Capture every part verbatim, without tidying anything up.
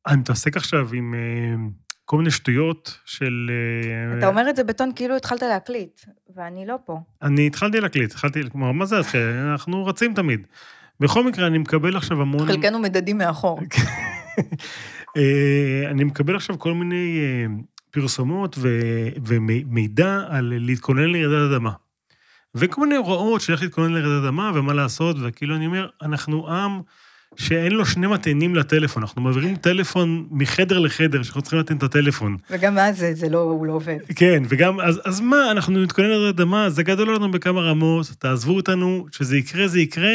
אני מתעסק עכשיו עם כל מיני שטויות של... אתה אומר את זה בטון כאילו התחלת להקליט, ואני לא פה. אני התחלתי להקליט, התחלתי, כמו, מה זה? אנחנו רצים תמיד. בכל מקרה, אני מקבל עכשיו המון... חלקנו מדדים מאחור. אני מקבל עכשיו כל מיני פרסומות ומידע על להתכונן לרעידת אדמה. וכל מיני הוראות שאיך להתכונן לרעידת אדמה ומה לעשות, וכאילו אני אומר, אנחנו עם שאין לו שני מתאנים לטלפון, אנחנו מעבירים טלפון מחדר לחדר, שאנחנו צריכים לתת את הטלפון. וגם אז זה, זה לא, הוא לא עובד. כן, וגם, אז, אז מה, אנחנו נתכונן לרעידת אדמה, זה גדול לנו בכמה רמות, תעזבו אותנו, שזה יקרה, זה יקרה,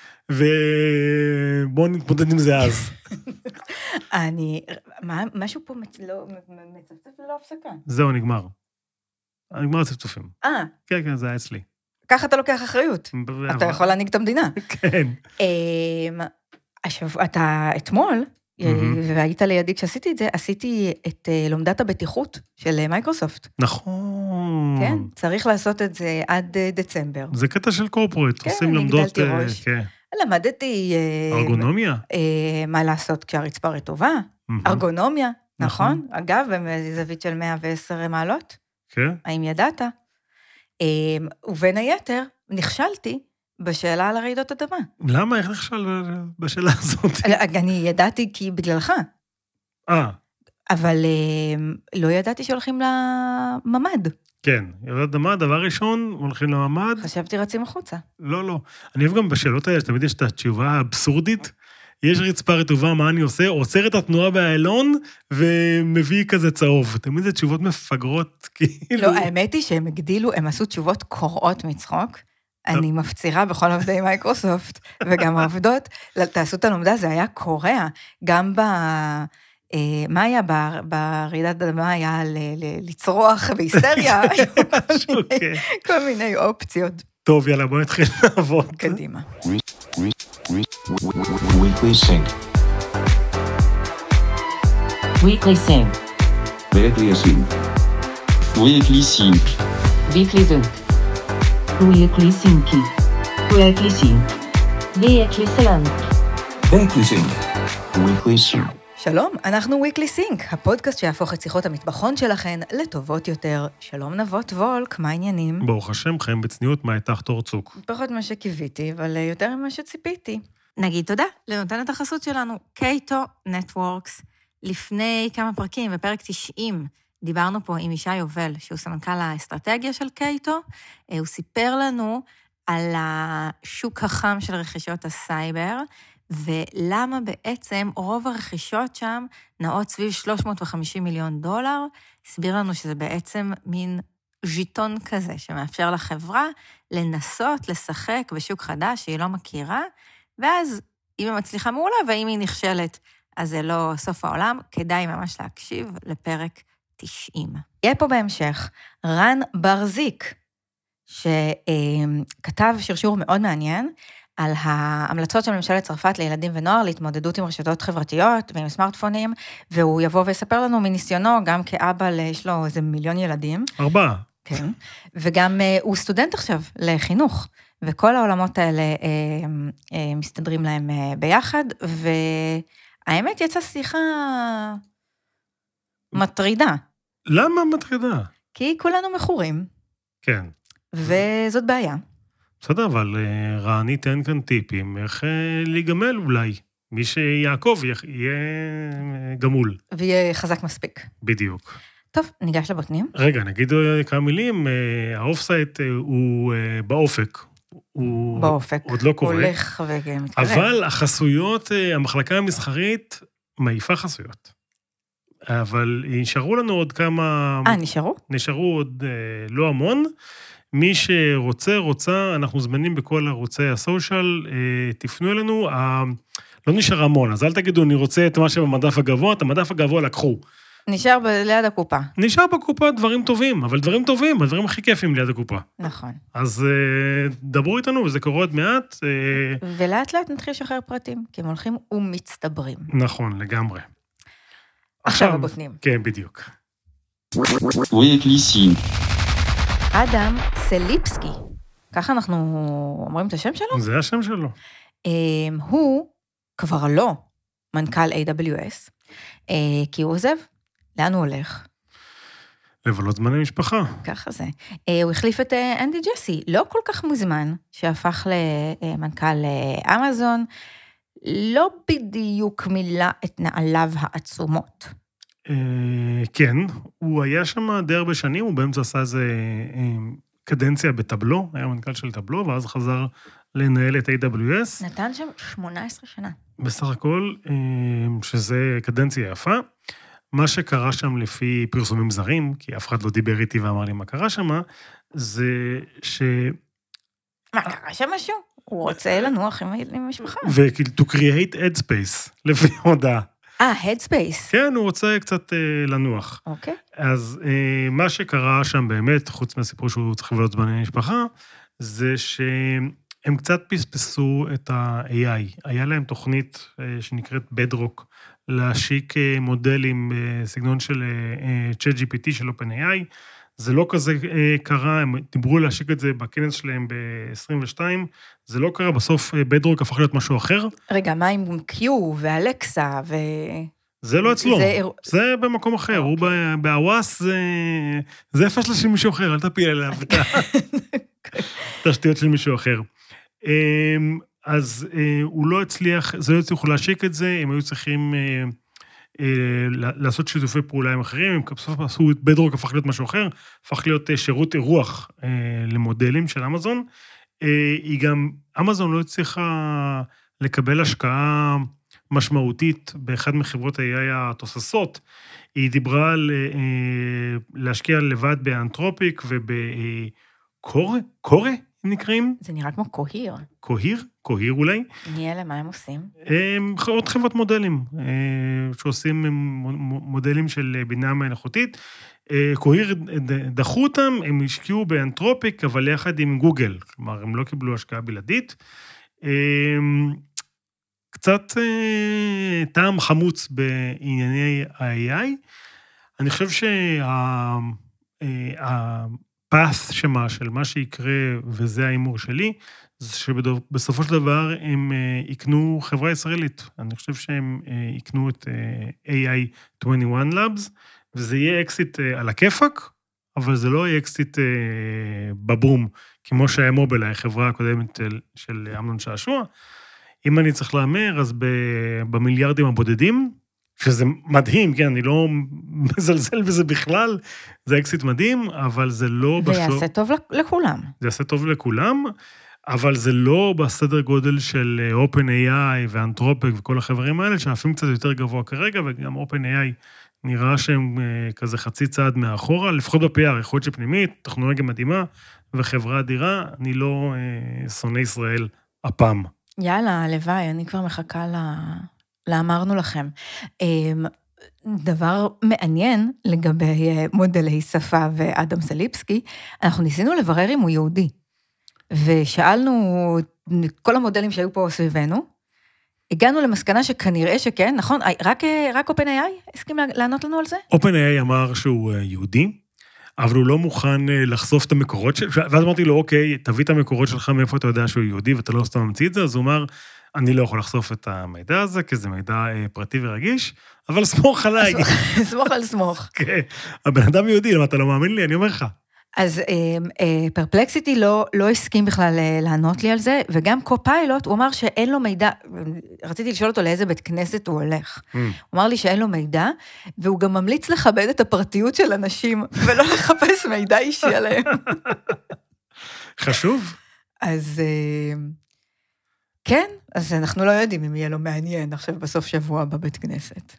ובואו נתמודד עם זה אז. אני, מה, משהו פה לא, מצפצף ללא הפסקה. זהו, נגמר. נגמר הצפצופים. אה. כן, כן, זה היה אצלי. ככה אתה לוקח אחריות. אתה יכול להנהיג את המדינה. כן. עכשיו, אתה אתמול, והיית לידי כשעשיתי את זה, עשיתי את לומדת הבטיחות של מייקרוסופט. נכון. כן, צריך לעשות את זה עד דצמבר. זה קטע של קורפורט, עושים לומדות... כן, אני גדלתי ראש. למדתי... ארגונומיה? מה לעשות כשהרצפה רטובה. ארגונומיה, נכון? אגב, בזווית של מאה ועשר מעלות. כן. האם ידעת? ובין היתר, נכשלתי בשאלה על הרעידות אדמה. למה? איך נכשל בשאלה הזאת? אני ידעתי כי בגללך. אה. אבל לא ידעתי שהולכים לממד. כן, ירדת אדמה, דבר ראשון, הולכים לממד. חשבתי רצים החוצה. לא, לא. אני אוהב גם בשאלות האלה, תמיד יש את התשובה האבסורדית, יש רצפה רטובה, מה אני עושה? עוצר את התנועה באיילון, ומביא כזה צהוב. תמיד זה תשובות מפגרות, כאילו... לא, האמת היא שהם הגדילו, הם עשו תשובות קוראות מצחוק. אני מפצירה בכל עובדי מייקרוסופט, וגם העובדות, תעשו את הלומדה, זה היה קורע. גם ב... מה היה ברעידת אדמה? היה לצרוח בהיסטריה, כל מיני אופציות. טוב, יאללה, בוא נתחיל לעבוד. קדימה. Weekly Sync. Weekly Sync. Weekly Sync. Weekly Sync. Weekly Sync. Weekly Sync. Weekly Sync. Weekly Sync. Weekly Sync. Weekly Sync. שלום, אנחנו Weekly Sync, הפודקאסט שיהפוך את שיחות המטבחון שלכן לטובות יותר. שלום נבות וולק, מה העניינים? ברוך השם, חיים בצניעות, מה איתך תור צוק? פחות ממה שקיוויתי, אבל יותר ממה שציפיתי. נגיד תודה לנותנת החסות שלנו, קייטו נטוורקס. לפני כמה פרקים, בפרק תשעים, דיברנו פה עם ישי יובל, שהוא סמנכ"ל האסטרטגיה של קייטו. הוא סיפר לנו על השוק החם של רכישות הסייבר, ולמה בעצם רוב הרכישות שם נעות סביב שלוש מאות וחמישים מיליון דולר. הסביר לנו שזה בעצם מין ז'יטון כזה, שמאפשר לחברה לנסות, לשחק בשוק חדש שהיא לא מכירה, ואז אם היא מצליחה מעולה, ואם היא נכשלת, אז זה לא סוף העולם, כדאי ממש להקשיב לפרק תשעים. יהיה פה בהמשך רן ברזיק, שכתב שרשור מאוד מעניין, על ההמלצות של ממשלת צרפת לילדים ונוער, להתמודדות עם רשתות חברתיות ועם סמארטפונים, והוא יבוא ויספר לנו מניסיונו, גם כאבא, יש לו איזה מיליון ילדים. ארבעה. כן, וגם הוא סטודנט עכשיו לחינוך, וכל העולמות האלה מסתדרים להם ביחד, והאמת יצאה שיחה מטרידה. למה מטרידה? כי כולנו מכורים. כן. וזאת בעיה. בסדר, אבל רן ייתן כאן טיפים, איך להיגמל אולי. מי שיעקב יהיה גמול. ויהיה חזק מספיק. בדיוק. טוב, ניגש לבוטנים. רגע, נגיד כמה מילים, האופסייט הוא באופק. הוא באופק. עוד לא קורה. הולך ומתקרב. אבל החסויות, המחלקה המסחרית, מעיפה חסויות. אבל נשארו לנו עוד כמה... אה, נשארו? נשארו עוד לא המון. מי שרוצה, רוצה, אנחנו זמנים בכל ערוצי הסושיאל, תפנו אלינו, לא נשאר המון, אז אל תגידו, אני רוצה את מה שבמדף הגבוה, את המדף הגבוה לקחו. נשאר ליד הקופה. נשאר בקופה דברים טובים, אבל דברים טובים, הדברים הכי כיפים ליד הקופה. נכון. אז דברו איתנו, וזה קורה עוד מעט. ולאט לאט נתחיל לשחרר פרטים, כי הם הולכים ומצטברים. נכון, לגמרי. עכשיו הבוטנים. כן, בדיוק. Weekly Sync. אדם סליפסקי, ככה אנחנו אומרים את השם שלו? זה השם שלו. הוא כבר לא מנכ"ל איי דאבליו אס, כי הוא עוזב. לאן הוא הולך? לבלות זמן למשפחה. ככה זה. הוא החליף את אנדי ג'סי, לא כל כך מוזמן, שהפך למנכ"ל אמזון, לא בדיוק מילא את נעליו העצומות. כן, הוא היה שם די הרבה שנים, הוא באמצע עשה איזה קדנציה בטבלו, היה מנכ"ל של טבלו, ואז חזר לנהל את איי דאבליו אס. נתן שם שמונה עשרה שנה. בסך הכל, שזה קדנציה יפה. מה שקרה שם לפי פרסומים זרים, כי אף אחד לא דיבר איתי ואמר לי מה קרה שם, זה ש... מה, קרה שם משהו? הוא רוצה לנוח עם המשפחה. וכאילו, to create headspace, לפי הודעה. אה, headspace. כן, הוא רוצה קצת אה, לנוח. אוקיי. אז אה, מה שקרה שם באמת, חוץ מהסיפור שהוא צריך לבלות זמן למשפחה, זה שהם קצת פספסו את ה-איי איי. היה להם תוכנית אה, שנקראת Bedrock, להשיק אה, מודלים בסגנון של אה, צ'אט ג'י פי טי של OpenAI. זה לא כזה אה, קרה, הם דיברו להשיק את זה בכנס שלהם ב-עשרים ושתיים, זה לא קרה, בסוף אה, Bedrock הפך להיות משהו אחר. רגע, מה עם קיו ואלקסה ו... זה לא אצלו, זה, זה במקום אחר, הוא בהוואס, זה, זה איפה של מישהו אחר, אל תפיל עליו את התשתיות של מישהו אחר. אז הוא לא הצליח, זה לא הצליחו להשיק את זה, הם היו צריכים לעשות שיתופי פעולה עם אחרים, הם בסוף עשו את בדרוק, הפך להיות משהו אחר, הפך להיות שירות אירוח למודלים של אמזון. היא גם, אמזון לא הצליחה לקבל השקעה משמעותית באחד מחברות ה-איי איי התוססות, היא דיברה על להשקיע לבד באנתרופיק ובקורא, קורא נקראים? זה נראה כמו קוהיר. קוהיר? קוהיר אולי? נהיה למה הם עושים? עוד חברות מודלים, שעושים מודלים של בינה מלאכותית. קוהיר דחו אותם, הם השקיעו באנתרופיק, אבל יחד עם גוגל, כלומר, הם לא קיבלו השקעה בלעדית. קצת אה, טעם חמוץ בענייני ה-איי איי. אני חושב שהפס שמה של מה שיקרה, וזה האימור שלי, זה שבסופו של דבר הם אה, יקנו חברה ישראלית. אני חושב שהם אה, יקנו את אה, איי איי עשרים ואחת Labs, וזה יהיה אקסיט אה, על הכיפק, אבל זה לא יהיה אקסיט אה, בבום, כמו שהיה מובילאיי, החברה הקודמת של, של אמנון שעשוע. אם אני צריך לאמר, אז במיליארדים הבודדים, שזה מדהים, כן, אני לא מזלזל בזה בכלל, זה אקסיט מדהים, אבל זה לא... ויעשה בשלב... טוב לכולם. זה יעשה טוב לכולם, אבל זה לא בסדר גודל של OpenAI ואנתרופיק וכל החברים האלה, שעפים קצת יותר גבוה כרגע, וגם OpenAI נראה שהם כזה חצי צעד מאחורה, לפחות ב-פי אר, יכול להיות שפנימית, טכנולוגיה מדהימה, וחברה אדירה, אני לא אה, שונא ישראל הפעם. יאללה, הלוואי, אני כבר מחכה ל... לאמרנו לכם. דבר מעניין לגבי מודלי שפה ואדם סליפסקי, אנחנו ניסינו לברר אם הוא יהודי, ושאלנו את כל המודלים שהיו פה סביבנו, הגענו למסקנה שכנראה שכן, נכון? רק, רק OpenAI הסכים לענות לנו על זה? OpenAI אמר שהוא יהודי, אבל הוא לא מוכן לחשוף את המקורות שלו, ואז אמרתי לו, אוקיי, תביא את המקורות שלך מאיפה אתה יודע שהוא יהודי, ואתה לא סתם ממציא את זה, אז הוא אמר, אני לא יכול לחשוף את המידע הזה, כי זה מידע פרטי ורגיש, אבל סמוך עליי. סמוך על סמוך. כן, הבן אדם יהודי, למה אתה לא מאמין לי, אני אומר לך. אז פרפלקסיטי לא, לא הסכים בכלל לענות לי על זה, וגם קופיילוט, הוא אמר שאין לו מידע, רציתי לשאול אותו לאיזה בית כנסת הוא הולך. Mm. הוא אמר לי שאין לו מידע, והוא גם ממליץ לכבד את הפרטיות של אנשים, ולא לחפש מידע אישי עליהם. חשוב. אז כן, אז אנחנו לא יודעים אם יהיה לו מעניין עכשיו בסוף שבוע בבית כנסת.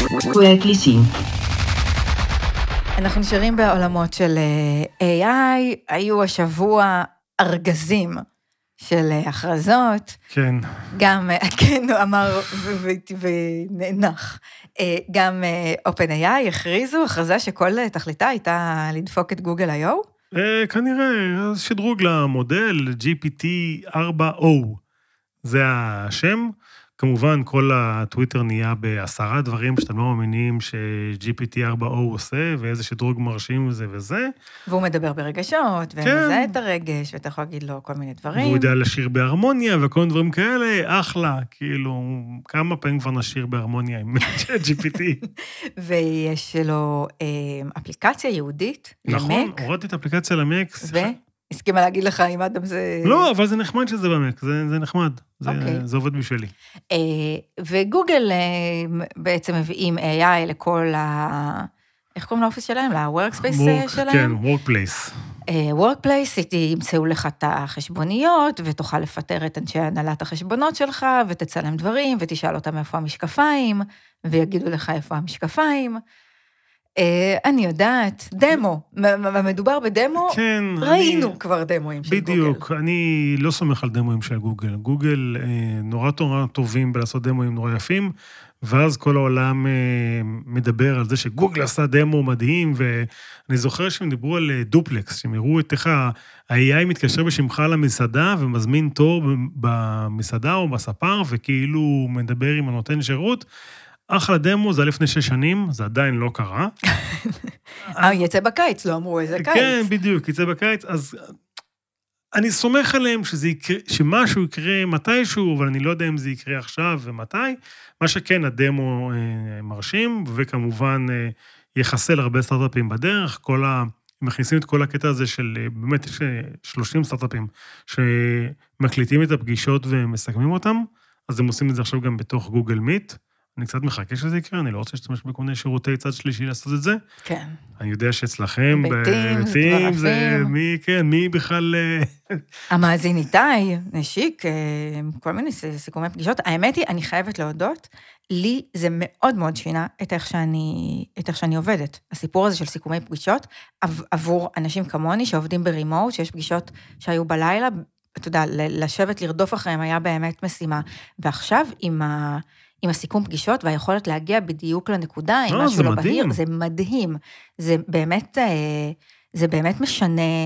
אנחנו נשארים בעולמות של איי איי, היו השבוע ארגזים של הכרזות. כן. גם, כן, הוא אמר ונאנח. גם OpenAI הכריזו הכרזה שכל תכליתה הייתה לדפוק את גוגל איי או. כנראה, שדרוג למודל ג'י פי טי ארבע או, זה השם. כמובן, כל הטוויטר נהיה בעשרה דברים שאתם לא מאמינים ש-ג'י פי טי ארבע או עושה, ואיזה שדרוג מרשים וזה וזה. והוא מדבר ברגשות, ומזהה את הרגש, ואתה יכול להגיד לו כל מיני דברים. והוא יודע לשיר בהרמוניה, וכל מיני דברים כאלה, אחלה, כאילו, כמה פעמים כבר נשיר בהרמוניה עם ג'י פי טי. ויש לו אפליקציה יהודית, נכון, למק. הורדתי את האפליקציה למק. הסכימה להגיד לך אם אדם זה... לא, אבל זה נחמד שזה במק, זה, זה נחמד. זה, אוקיי. זה עובד בשבילי. וגוגל בעצם מביאים איי איי לכל ה... איך קוראים לאופיס שלהם? ל-workspace שלהם? כן, workplace. workplace, ימצאו לך את החשבוניות, ותוכל לפטר את אנשי הנהלת החשבונות שלך, ותצלם דברים, ותשאל אותם איפה המשקפיים, ויגידו לך איפה המשקפיים. אני יודעת, דמו, מדובר בדמו, כן, ראינו אני, כבר דמוים של בדיוק, גוגל. בדיוק, אני לא סומך על דמוים של גוגל. גוגל נורא נורא טובים בלעשות דמוים נורא יפים, ואז כל העולם מדבר על זה שגוגל עשה דמו מדהים, ואני זוכר שהם דיברו על דופלקס, שהם הראו את איך ה-איי איי מתקשר בשמך למסעדה, ומזמין תור במסעדה או בספר, וכאילו מדבר עם הנותן שירות, אחלה דמו, זה לפני שש שנים, זה עדיין לא קרה. אה, יצא בקיץ, לא אמרו איזה קיץ. כן, בדיוק, יצא בקיץ, אז אני סומך עליהם שזה יקרה, שמשהו יקרה מתישהו, אבל אני לא יודע אם זה יקרה עכשיו ומתי. מה שכן, הדמו מרשים, וכמובן יחסל הרבה סטארט-אפים בדרך, כל ה... מכניסים את כל הקטע הזה של, באמת יש שלושים סטארט-אפים, שמקליטים את הפגישות ומסכמים אותם, אז הם עושים את זה עכשיו גם בתוך גוגל מיט, אני קצת מחכה שזה יקרה, אני לא רוצה להשתמש בכל מיני שירותי צד שלישי לעשות את זה. כן. אני יודע שאצלכם, ביתים, ביתים, זה מי, כן, מי בכלל... המאזין איתי, נשיק, כל מיני סיכומי פגישות. האמת היא, אני חייבת להודות, לי זה מאוד מאוד שינה את איך שאני, את איך שאני עובדת. הסיפור הזה של סיכומי פגישות, עבור אנשים כמוני שעובדים ברימוט, שיש פגישות שהיו בלילה, אתה יודע, לשבת לרדוף אחריהם היה באמת משימה. ועכשיו עם ה... עם הסיכום פגישות, והיכולת להגיע בדיוק לנקודה, עם משהו לא בהיר, זה מדהים. זה באמת, זה באמת משנה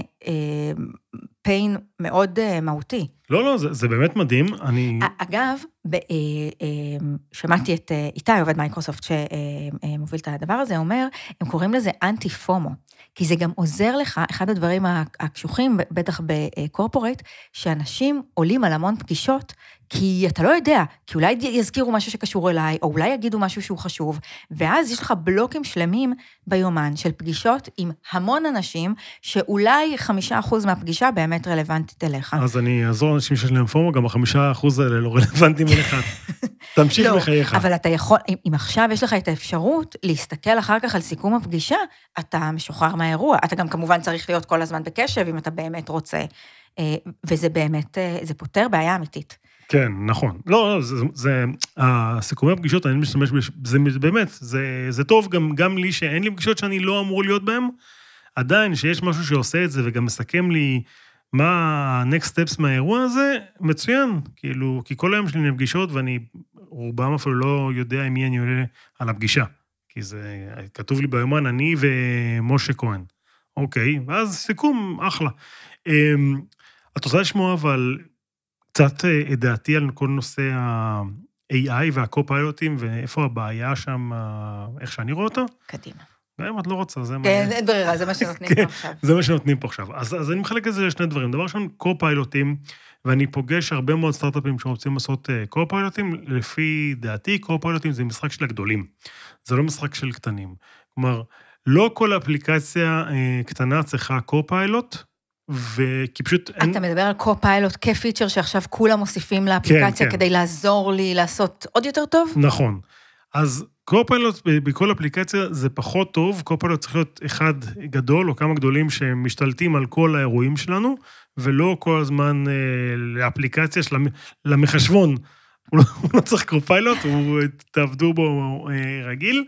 פיין מאוד מהותי. לא, לא, זה, זה באמת מדהים. אני... אגב, שמעתי את איתי, עובד מייקרוסופט, שמוביל את הדבר הזה, אומר, הם קוראים לזה אנטי-פומו, כי זה גם עוזר לך, אחד הדברים הקשוחים, בטח בקורפורט, שאנשים עולים על המון פגישות, כי אתה לא יודע, כי אולי יזכירו משהו שקשור אליי, או אולי יגידו משהו שהוא חשוב, ואז יש לך בלוקים שלמים ביומן של פגישות עם המון אנשים, שאולי חמישה אחוז מהפגישה באמת רלוונטית אליך. אז אני אעזור לאנשים שיש להם פומו, גם החמישה אחוז האלה לא רלוונטיים אליך. תמשיך בחייך. אבל אתה יכול, אם עכשיו יש לך את האפשרות להסתכל אחר כך על סיכום הפגישה, אתה משוחרר מהאירוע. אתה גם כמובן צריך להיות כל הזמן בקשב, אם אתה באמת רוצה, וזה באמת, זה פותר בעיה אמיתית. כן, נכון. לא, זה, זה, הסיכומי הפגישות, אני משתמש, זה באמת, זה, זה טוב גם, גם לי שאין לי פגישות שאני לא אמור להיות בהן, עדיין שיש משהו שעושה את זה וגם מסכם לי מה ה-next steps מהאירוע הזה, מצוין, כאילו, כי כל היום שלי אני פגישות ואני רובם אפילו לא יודע עם מי אני עולה על הפגישה, כי זה כתוב לי ביומן, אני ומשה כהן. אוקיי, ואז סיכום, אחלה. את רוצה לשמוע אבל קצת דעתי על כל נושא ה-איי איי וה-co-piloting, ואיפה הבעיה שם, איך שאני רואה אותה? קדימה. גם את לא רוצה, זה מה... כן, אין ברירה, זה מה שנותנים פה עכשיו. זה מה שנותנים פה עכשיו. אז, אז אני מחלק את זה לשני דברים. דבר ראשון, co-piloting, ואני פוגש הרבה מאוד סטארט-אפים שרוצים לעשות co-piloting, לפי דעתי, co-piloting זה משחק של הגדולים. זה לא משחק של קטנים. כלומר, לא כל אפליקציה קטנה צריכה co-pilot, וכי פשוט... אתה אין... מדבר על co-pilot כפיצ'ר שעכשיו כולם מוסיפים לאפליקציה, כן, כדי כן. לעזור לי לעשות עוד יותר טוב? נכון. אז co-pilot בכל אפליקציה זה פחות טוב, co-pilot צריך להיות אחד גדול או כמה גדולים שמשתלטים על כל האירועים שלנו, ולא כל הזמן לאפליקציה של המחשבון. הוא לא, הוא לא צריך co-pilot, הוא תעבדו בו רגיל,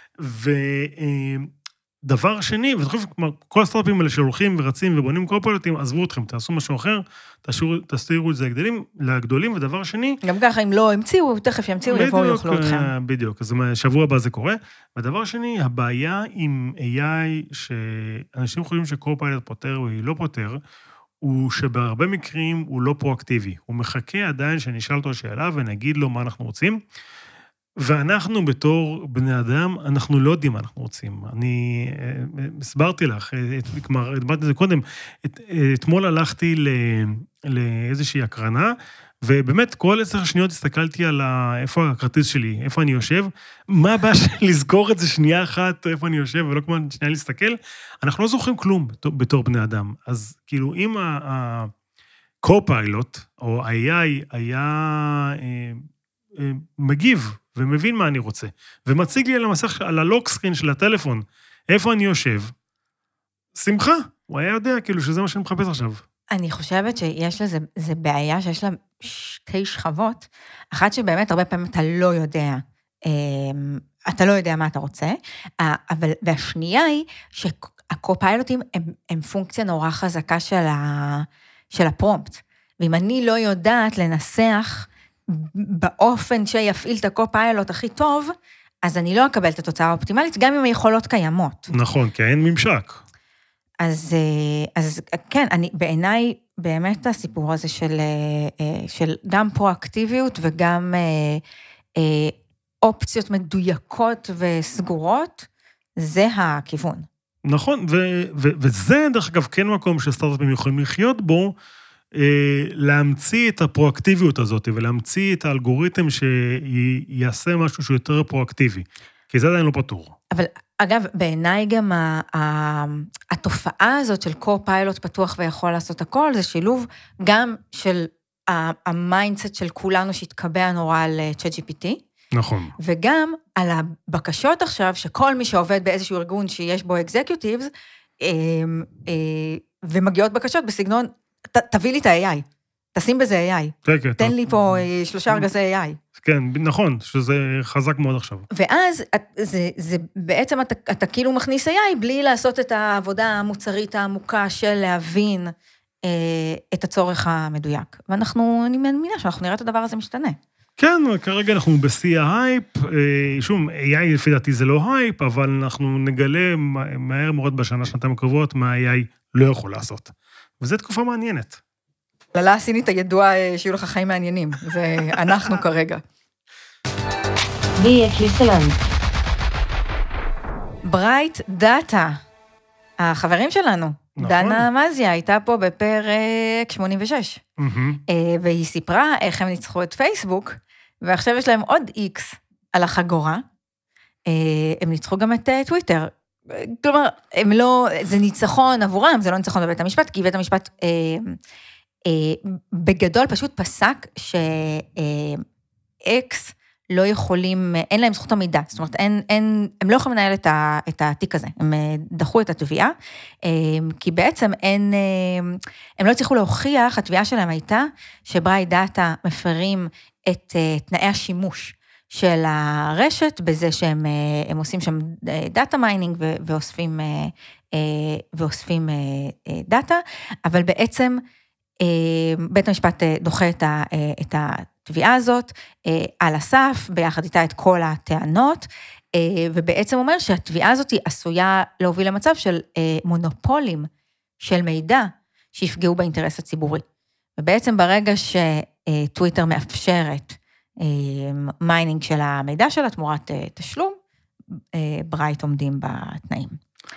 ודבר שני, ותחשוב, כל הסטארט-אפים האלה שהולכים ורצים ובונים co-pilotים, עזבו אתכם, תעשו משהו אחר, תסתירו את זה לגדולים, לגדולים, ודבר שני... גם ככה, אם לא המציאו, תכף ימציאו, יבואו יאכלו אתכם. בדיוק, אז שבוע הבא זה קורה. ודבר שני, הבעיה עם איי איי, שאנשים חושבים ש-co-pilot פותר או היא לא פותר, הוא שבהרבה מקרים הוא לא פרואקטיבי. הוא מחכה עדיין שנשאל אותו שאלה ונגיד לו מה אנחנו רוצים, ואנחנו בתור בני אדם, אנחנו לא יודעים מה אנחנו רוצים. אני הסברתי לך, כלומר, הדברתי את זה קודם, את, אתמול הלכתי ל, לאיזושהי הקרנה, ובאמת כל עשר שניות הסתכלתי על איפה הכרטיס שלי, איפה אני יושב, מה הבעיה שלי לזכור את זה שנייה אחת, איפה אני יושב, ולא כמו שנייה להסתכל, אנחנו לא זוכרים כלום בתור, בתור בני אדם. אז כאילו, אם ה-co-pilot, או ה-איי איי, היה אה, אה, מגיב, ומבין מה אני רוצה, ומציג לי על המסך, על הלוק סקרין של הטלפון, איפה אני יושב, שמחה, הוא היה יודע כאילו שזה מה שאני מחפש עכשיו. אני חושבת שיש לזה, זה בעיה שיש לה שתי שכבות, אחת שבאמת הרבה פעמים אתה לא יודע, אתה לא יודע מה אתה רוצה, אבל, והשנייה היא שהקו-פיילוטים הם, הם פונקציה נורא חזקה של, ה, של הפרומפט, ואם אני לא יודעת לנסח באופן שיפעיל את הקו-פיילוט הכי טוב, אז אני לא אקבל את התוצאה האופטימלית, גם אם היכולות קיימות. נכון, כי אין ממשק. אז, אז כן, אני, בעיניי, באמת הסיפור הזה של, של גם פרואקטיביות וגם אופציות מדויקות וסגורות, זה הכיוון. נכון, ו- ו- וזה דרך אגב כן מקום שסטארט-אפים יכולים לחיות בו, להמציא את הפרואקטיביות הזאת, ולהמציא את האלגוריתם שיעשה משהו שהוא יותר פרואקטיבי, כי זה עדיין לא פתור. אבל אגב, בעיניי גם התופעה הזאת של קו-פיילוט פתוח ויכול לעשות הכל, זה שילוב גם של המיינדסט של כולנו שהתקבע נורא על צ'אט ג'י פי טי, נכון. וגם על הבקשות עכשיו, שכל מי שעובד באיזשהו ארגון שיש בו אקזקיוטיבס, ומגיעות בקשות בסגנון, תביא לי את ה-איי איי, תשים בזה איי איי, תן לי פה שלושה ארגזי איי איי. כן, נכון, שזה חזק מאוד עכשיו. ואז זה, זה בעצם אתה, אתה כאילו מכניס איי איי, בלי לעשות את העבודה המוצרית העמוקה של להבין אה, את הצורך המדויק. ואנחנו, אני מאמינה שאנחנו נראה את הדבר הזה משתנה. כן, כרגע אנחנו בשיא ההייפ, שום, איי איי לפי דעתי זה לא הייפ, אבל אנחנו נגלה מהר מאוד בשנה, שנתיים הקרובות, מה איי איי לא יכול לעשות. וזו תקופה מעניינת. ללה הסינית הידוע שיהיו לך חיים מעניינים, זה אנחנו כרגע. ברייט דאטה, החברים שלנו, נכון. דנה מזיה, הייתה פה בפרק שמונים ושש, mm-hmm. והיא סיפרה איך הם ניצחו את פייסבוק, ועכשיו יש להם עוד איקס על החגורה, הם ניצחו גם את טוויטר, כלומר, הם לא, זה ניצחון עבורם, זה לא ניצחון בבית המשפט, כי בית המשפט אה, אה, בגדול פשוט פסק שאקס לא יכולים, אין להם זכות המידע, זאת אומרת, אין, אין, הם לא יכולים לנהל את, ה, את התיק הזה, הם דחו את התביעה, אה, כי בעצם אין, אה, הם לא הצליחו להוכיח, התביעה שלהם הייתה, שברייט דאטה מפרים את אה, תנאי השימוש, של הרשת, בזה שהם הם עושים שם דאטה מיינינג ואוספים, ואוספים דאטה, אבל בעצם בית המשפט דוחה את התביעה הזאת על הסף, ביחד איתה את כל הטענות, ובעצם אומר שהתביעה הזאת עשויה להוביל למצב של מונופולים של מידע שיפגעו באינטרס הציבורי. ובעצם ברגע שטוויטר מאפשרת מיינינג של המידע שלה, תמורת תשלום, ברייט עומדים בתנאים.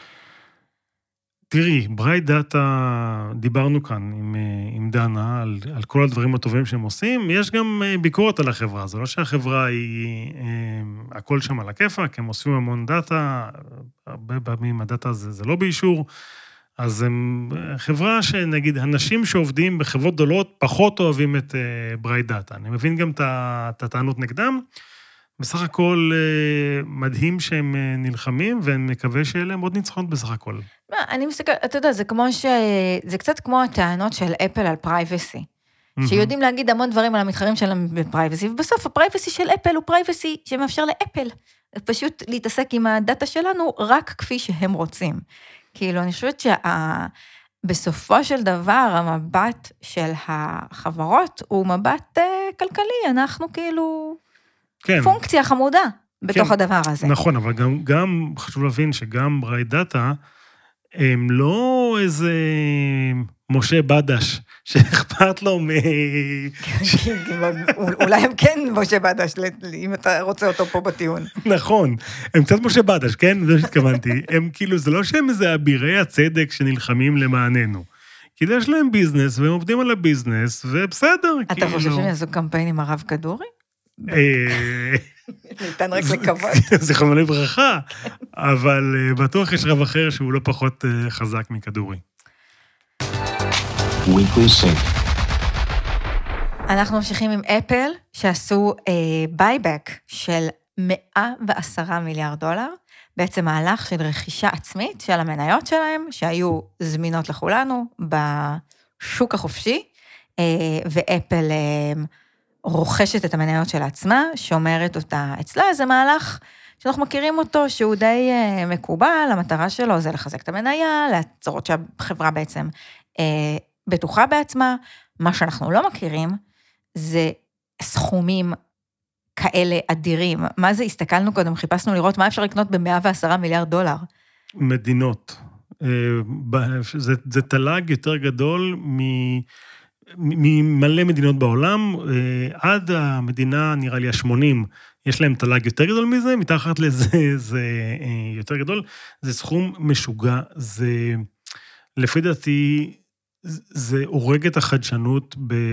תראי, ברייט דאטה, דיברנו כאן עם, עם דנה, על, על כל הדברים הטובים שהם עושים, יש גם ביקורת על החברה, זה לא שהחברה היא, הכל שם על הכיפק, הם אוספים המון דאטה, הרבה פעמים הדאטה הזה זה לא באישור, אז הם חברה שנגיד, אנשים שעובדים בחברות גדולות פחות אוהבים את ברייט דאטה. אני מבין גם את הטענות נגדם. בסך הכל מדהים שהם נלחמים, ואני מקווה שיהיה להם עוד ניצחונות בסך הכל. אני מסתכל, אתה יודע, זה כמו ש... זה קצת כמו הטענות של אפל על פרייבסי. שיודעים להגיד המון דברים על המתחרים שלהם בפרייבסי, ובסוף הפרייבסי של אפל הוא פרייבסי שמאפשר לאפל. פשוט להתעסק עם הדאטה שלנו רק כפי שהם רוצים. כאילו, אני חושבת שבסופו של דבר, המבט של החברות הוא מבט כלכלי, אנחנו כאילו כן. פונקציה חמודה בתוך כן. הדבר הזה. נכון, אבל גם, גם חשוב להבין שגם ברייט דאטה, הם לא איזה משה בדש, שאכפת לו מ... אולי הם כן משה בדש, אם אתה רוצה אותו פה בטיעון. נכון, הם קצת משה בדש, כן? זה שהתכוונתי. הם כאילו, זה לא שהם איזה אבירי הצדק שנלחמים למעננו. כאילו יש להם ביזנס, והם עובדים על הביזנס, ובסדר. אתה חושב שהם יעשו קמפיין עם הרב כדורי? ניתן רק לקוות. זיכרונו לברכה, אבל בטוח יש רב אחר שהוא לא פחות חזק מכדורי. Weekly Sync. אנחנו ממשיכים עם אפל, שעשו בייבק של מאה ועשרה מיליארד דולר, בעצם מהלך של רכישה עצמית של המניות שלהם, שהיו זמינות לכולנו בשוק החופשי, ואפל רוכשת את המניות של עצמה, שומרת אותה אצלה. זה מהלך שאנחנו מכירים אותו, שהוא די מקובל, המטרה שלו זה לחזק את המניה, לעצורות שהחברה בעצם בטוחה בעצמה. מה שאנחנו לא מכירים, זה סכומים כאלה אדירים. מה זה? הסתכלנו קודם, חיפשנו לראות מה אפשר לקנות ב-מאה ועשרה מיליארד דולר. מדינות. זה, זה תל"ג יותר גדול ממלא מדינות בעולם, עד המדינה, נראה לי, ה-שמונים, יש להם תל"ג יותר גדול מזה, מתחת לזה זה יותר גדול, זה סכום משוגע, זה, לפי דעתי, זה הורג את החדשנות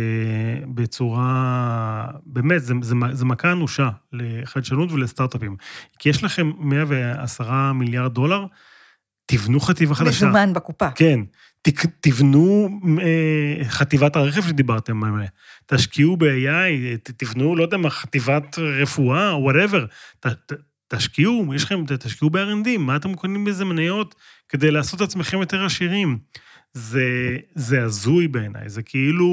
בצורה, באמת, זה, זה, זה מכה אנושה לחדשנות ולסטארט-אפים. כי יש לכם מאה ועשרה מיליארד דולר, תבנו חטיבה חדשה. מזומן בקופה. כן, תבנו חטיבת הרכב שדיברתם עליה, תשקיעו ב-איי איי, תבנו, לא יודע מה, חטיבת רפואה, whatever, תשקיעו, יש לכם, תשקיעו ב-אר אנד די, מה אתם קונים בזה מניות כדי לעשות את עצמכם יותר עשירים? זה, זה הזוי בעיניי, זה כאילו...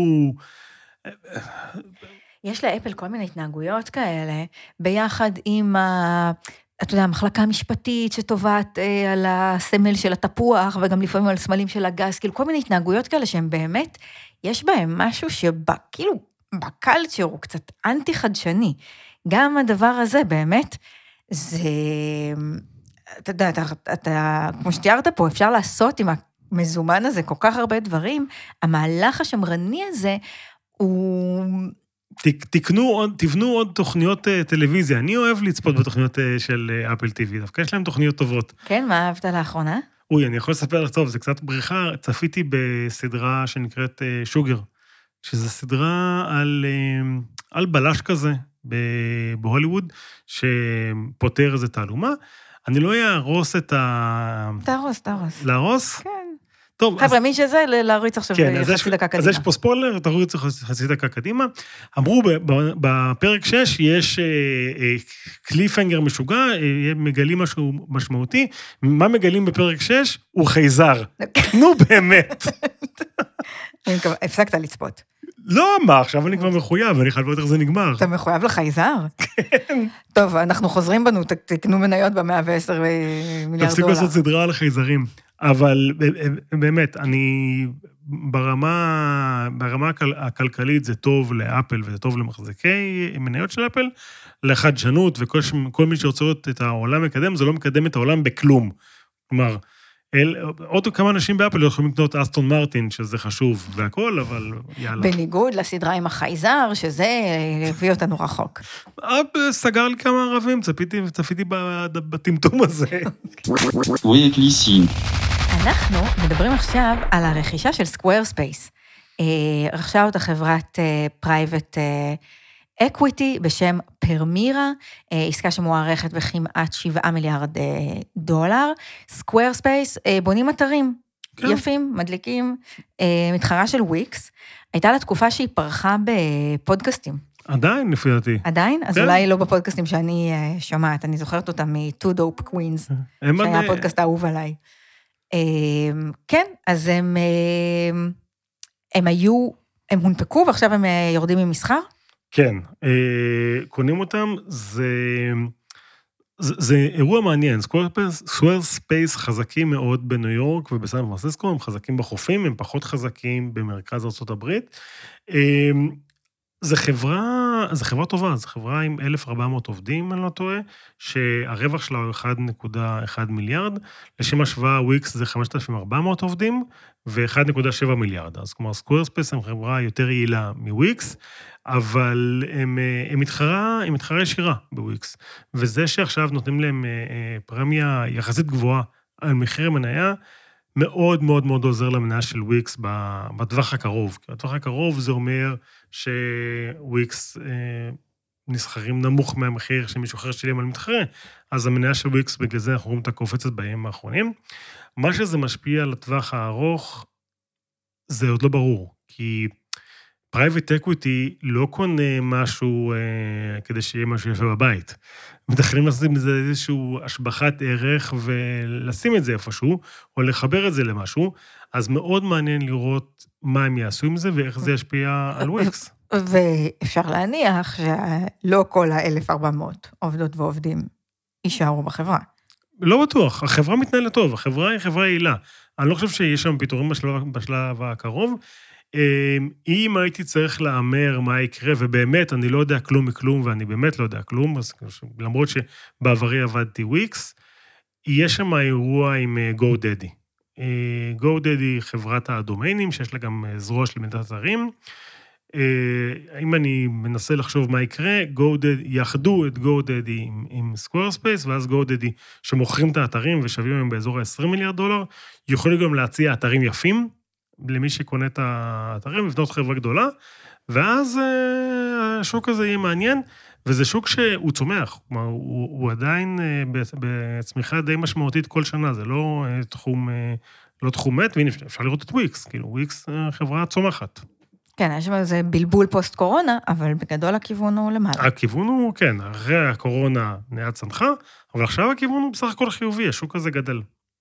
יש לאפל כל מיני התנהגויות כאלה, ביחד עם ה... אתה יודע, המחלקה המשפטית שטובעת אה, על הסמל של התפוח, וגם לפעמים על סמלים של הגז, כאילו כל מיני התנהגויות כאלה שהן באמת, יש בהן משהו שכאילו בקלצ'ר הוא קצת אנטי חדשני. גם הדבר הזה באמת, זה, אתה יודע, אתה, אתה, כמו שתיארת פה, אפשר לעשות עם המזומן הזה כל כך הרבה דברים, המהלך השמרני הזה הוא... תקנו עוד, תבנו עוד תוכניות טלוויזיה. אני אוהב לצפות בתוכניות של אפל טי וי, דווקא יש להם תוכניות טובות. כן, מה אהבת לאחרונה? אוי, אני יכול לספר לך טוב, זה קצת בריחה, צפיתי בסדרה שנקראת שוגר, שזו סדרה על, על בלש כזה בהוליווד, שפותר איזה תעלומה. אני לא אהרוס את ה... תהרוס, תהרוס. להרוס? כן. טוב, חבר'ה, מי שזה, להריץ עכשיו חצי דקה קדימה. אז יש פה ספוילר, תריץ חצי דקה קדימה. אמרו, בפרק שש יש קליפהנגר משוגע, מגלים משהו משמעותי. מה מגלים בפרק שש? הוא חייזר. נו, באמת. הפסקת לצפות. לא, מה, עכשיו אני כבר מחויב, אני חייב לראות איך זה נגמר. אתה מחויב לחייזר? כן. טוב, אנחנו חוזרים בנו, תקנו מניות ב-מאה ועשרה מיליארד דולר. תפסיק לעשות סדרה על חייזרים. אבל באמת, אני, ברמה, ברמה הכלכלית זה טוב לאפל וזה טוב למחזיקי מניות של אפל, לחדשנות וכל מי שרוצה לראות את העולם מקדם, זה לא מקדם את העולם בכלום. כלומר, אל, עוד כמה אנשים באפל לא יכולים לקנות אסטון מרטין, שזה חשוב והכל, אבל יאללה. בניגוד לסדרה עם החייזר, שזה הביא אותנו רחוק. סגר לי כמה ערבים, צפיתי, צפיתי בטמטום הזה. Weekly Sync. אנחנו מדברים עכשיו על הרכישה של סקוורספייס. רכשה אותה חברת פרייבט אקוויטי בשם פרמירה, עסקה שמוערכת בכמעט שבעה מיליארד דולר. סקוורספייס בונים אתרים כן. יפים, מדליקים, מתחרה של וויקס. הייתה לה תקופה שהיא פרחה בפודקאסטים. עדיין, לפי דעתי. עדיין? אז כן. אולי לא בפודקאסטים שאני שומעת, אני זוכרת אותה מ-Two Dope Queens, שהיה הפודקאסט האהוב עליי. כן, אז הם, הם היו, הם הונפקו ועכשיו הם יורדים ממסחר? כן, קונים אותם, זה, זה, זה אירוע מעניין, סקוורספייס חזקים מאוד בניו יורק ובסן פרנסיסקו, הם חזקים בחופים, הם פחות חזקים במרכז ארצות הברית. זו חברה, זו חברה טובה, זו חברה עם אלף וארבע מאות עובדים, אני לא טועה, שהרווח שלה הוא אחד נקודה אחד מיליארד, לשם השוואה וויקס זה חמשת אלפים וארבע מאות עובדים, ו-אחד נקודה שבע מיליארד. אז כלומר, סקוורספייס הם חברה יותר יעילה מוויקס, אבל הם, הם מתחרה, הם מתחרה ישירה בוויקס. וזה שעכשיו נותנים להם פרמיה יחסית גבוהה על מחיר המניה, מאוד מאוד מאוד עוזר למניה של וויקס בטווח הקרוב. כי בטווח הקרוב זה אומר שוויקס נסחרים נמוך מהמחיר שמישהו אחר שילם על מתחרה, אז המניה של וויקס בגלל זה אנחנו רואים את הקופצת בימים האחרונים. מה שזה משפיע על הטווח הארוך, זה עוד לא ברור, כי פרייבט אקוויטי לא קונה משהו אה, כדי שיהיה משהו יפה בבית. מתחילים לשים לזה איזשהו השבחת ערך ולשים את זה איפשהו, או לחבר את זה למשהו, אז מאוד מעניין לראות מה הם יעשו עם זה ואיך זה ישפיע על וויקס. ואפשר להניח שלא כל ה-אלף וארבע מאות עובדות ועובדים יישארו בחברה. לא בטוח, החברה מתנהלת טוב, החברה היא חברה יעילה. אני לא חושב שיש שם פיתורים בשלב, בשלב הקרוב. אם הייתי צריך לאמר מה יקרה, ובאמת אני לא יודע כלום מכלום, ואני באמת לא יודע כלום, אז למרות שבעברי עבדתי וויקס, יש שם אירוע עם GoDaddy. GoDaddy היא חברת הדומיינים, שיש לה גם זרוע של מדינת אתרים. אם אני מנסה לחשוב מה יקרה, GoDaddy, יחדו את GoDaddy עם, עם Squarespace, ואז GoDaddy שמוכרים את האתרים ושווים הם באזור ה-עשרים מיליארד דולר, יכולים גם להציע אתרים יפים, למי שקונה את האתרים, לבנות חברה גדולה, ואז השוק הזה יהיה מעניין, וזה שוק שהוא צומח, כלומר, הוא, הוא עדיין בצמיחה די משמעותית כל שנה, זה לא תחום, לא תחום מת, והנה אפשר לראות את וויקס, כאילו וויקס חברה צומחת. כן, יש שם איזה בלבול פוסט-קורונה, אבל בגדול הכיוון הוא למעלה. הכיוון הוא, כן, אחרי הקורונה נהיה צנחה, אבל עכשיו הכיוון הוא בסך הכל חיובי, השוק הזה גדל.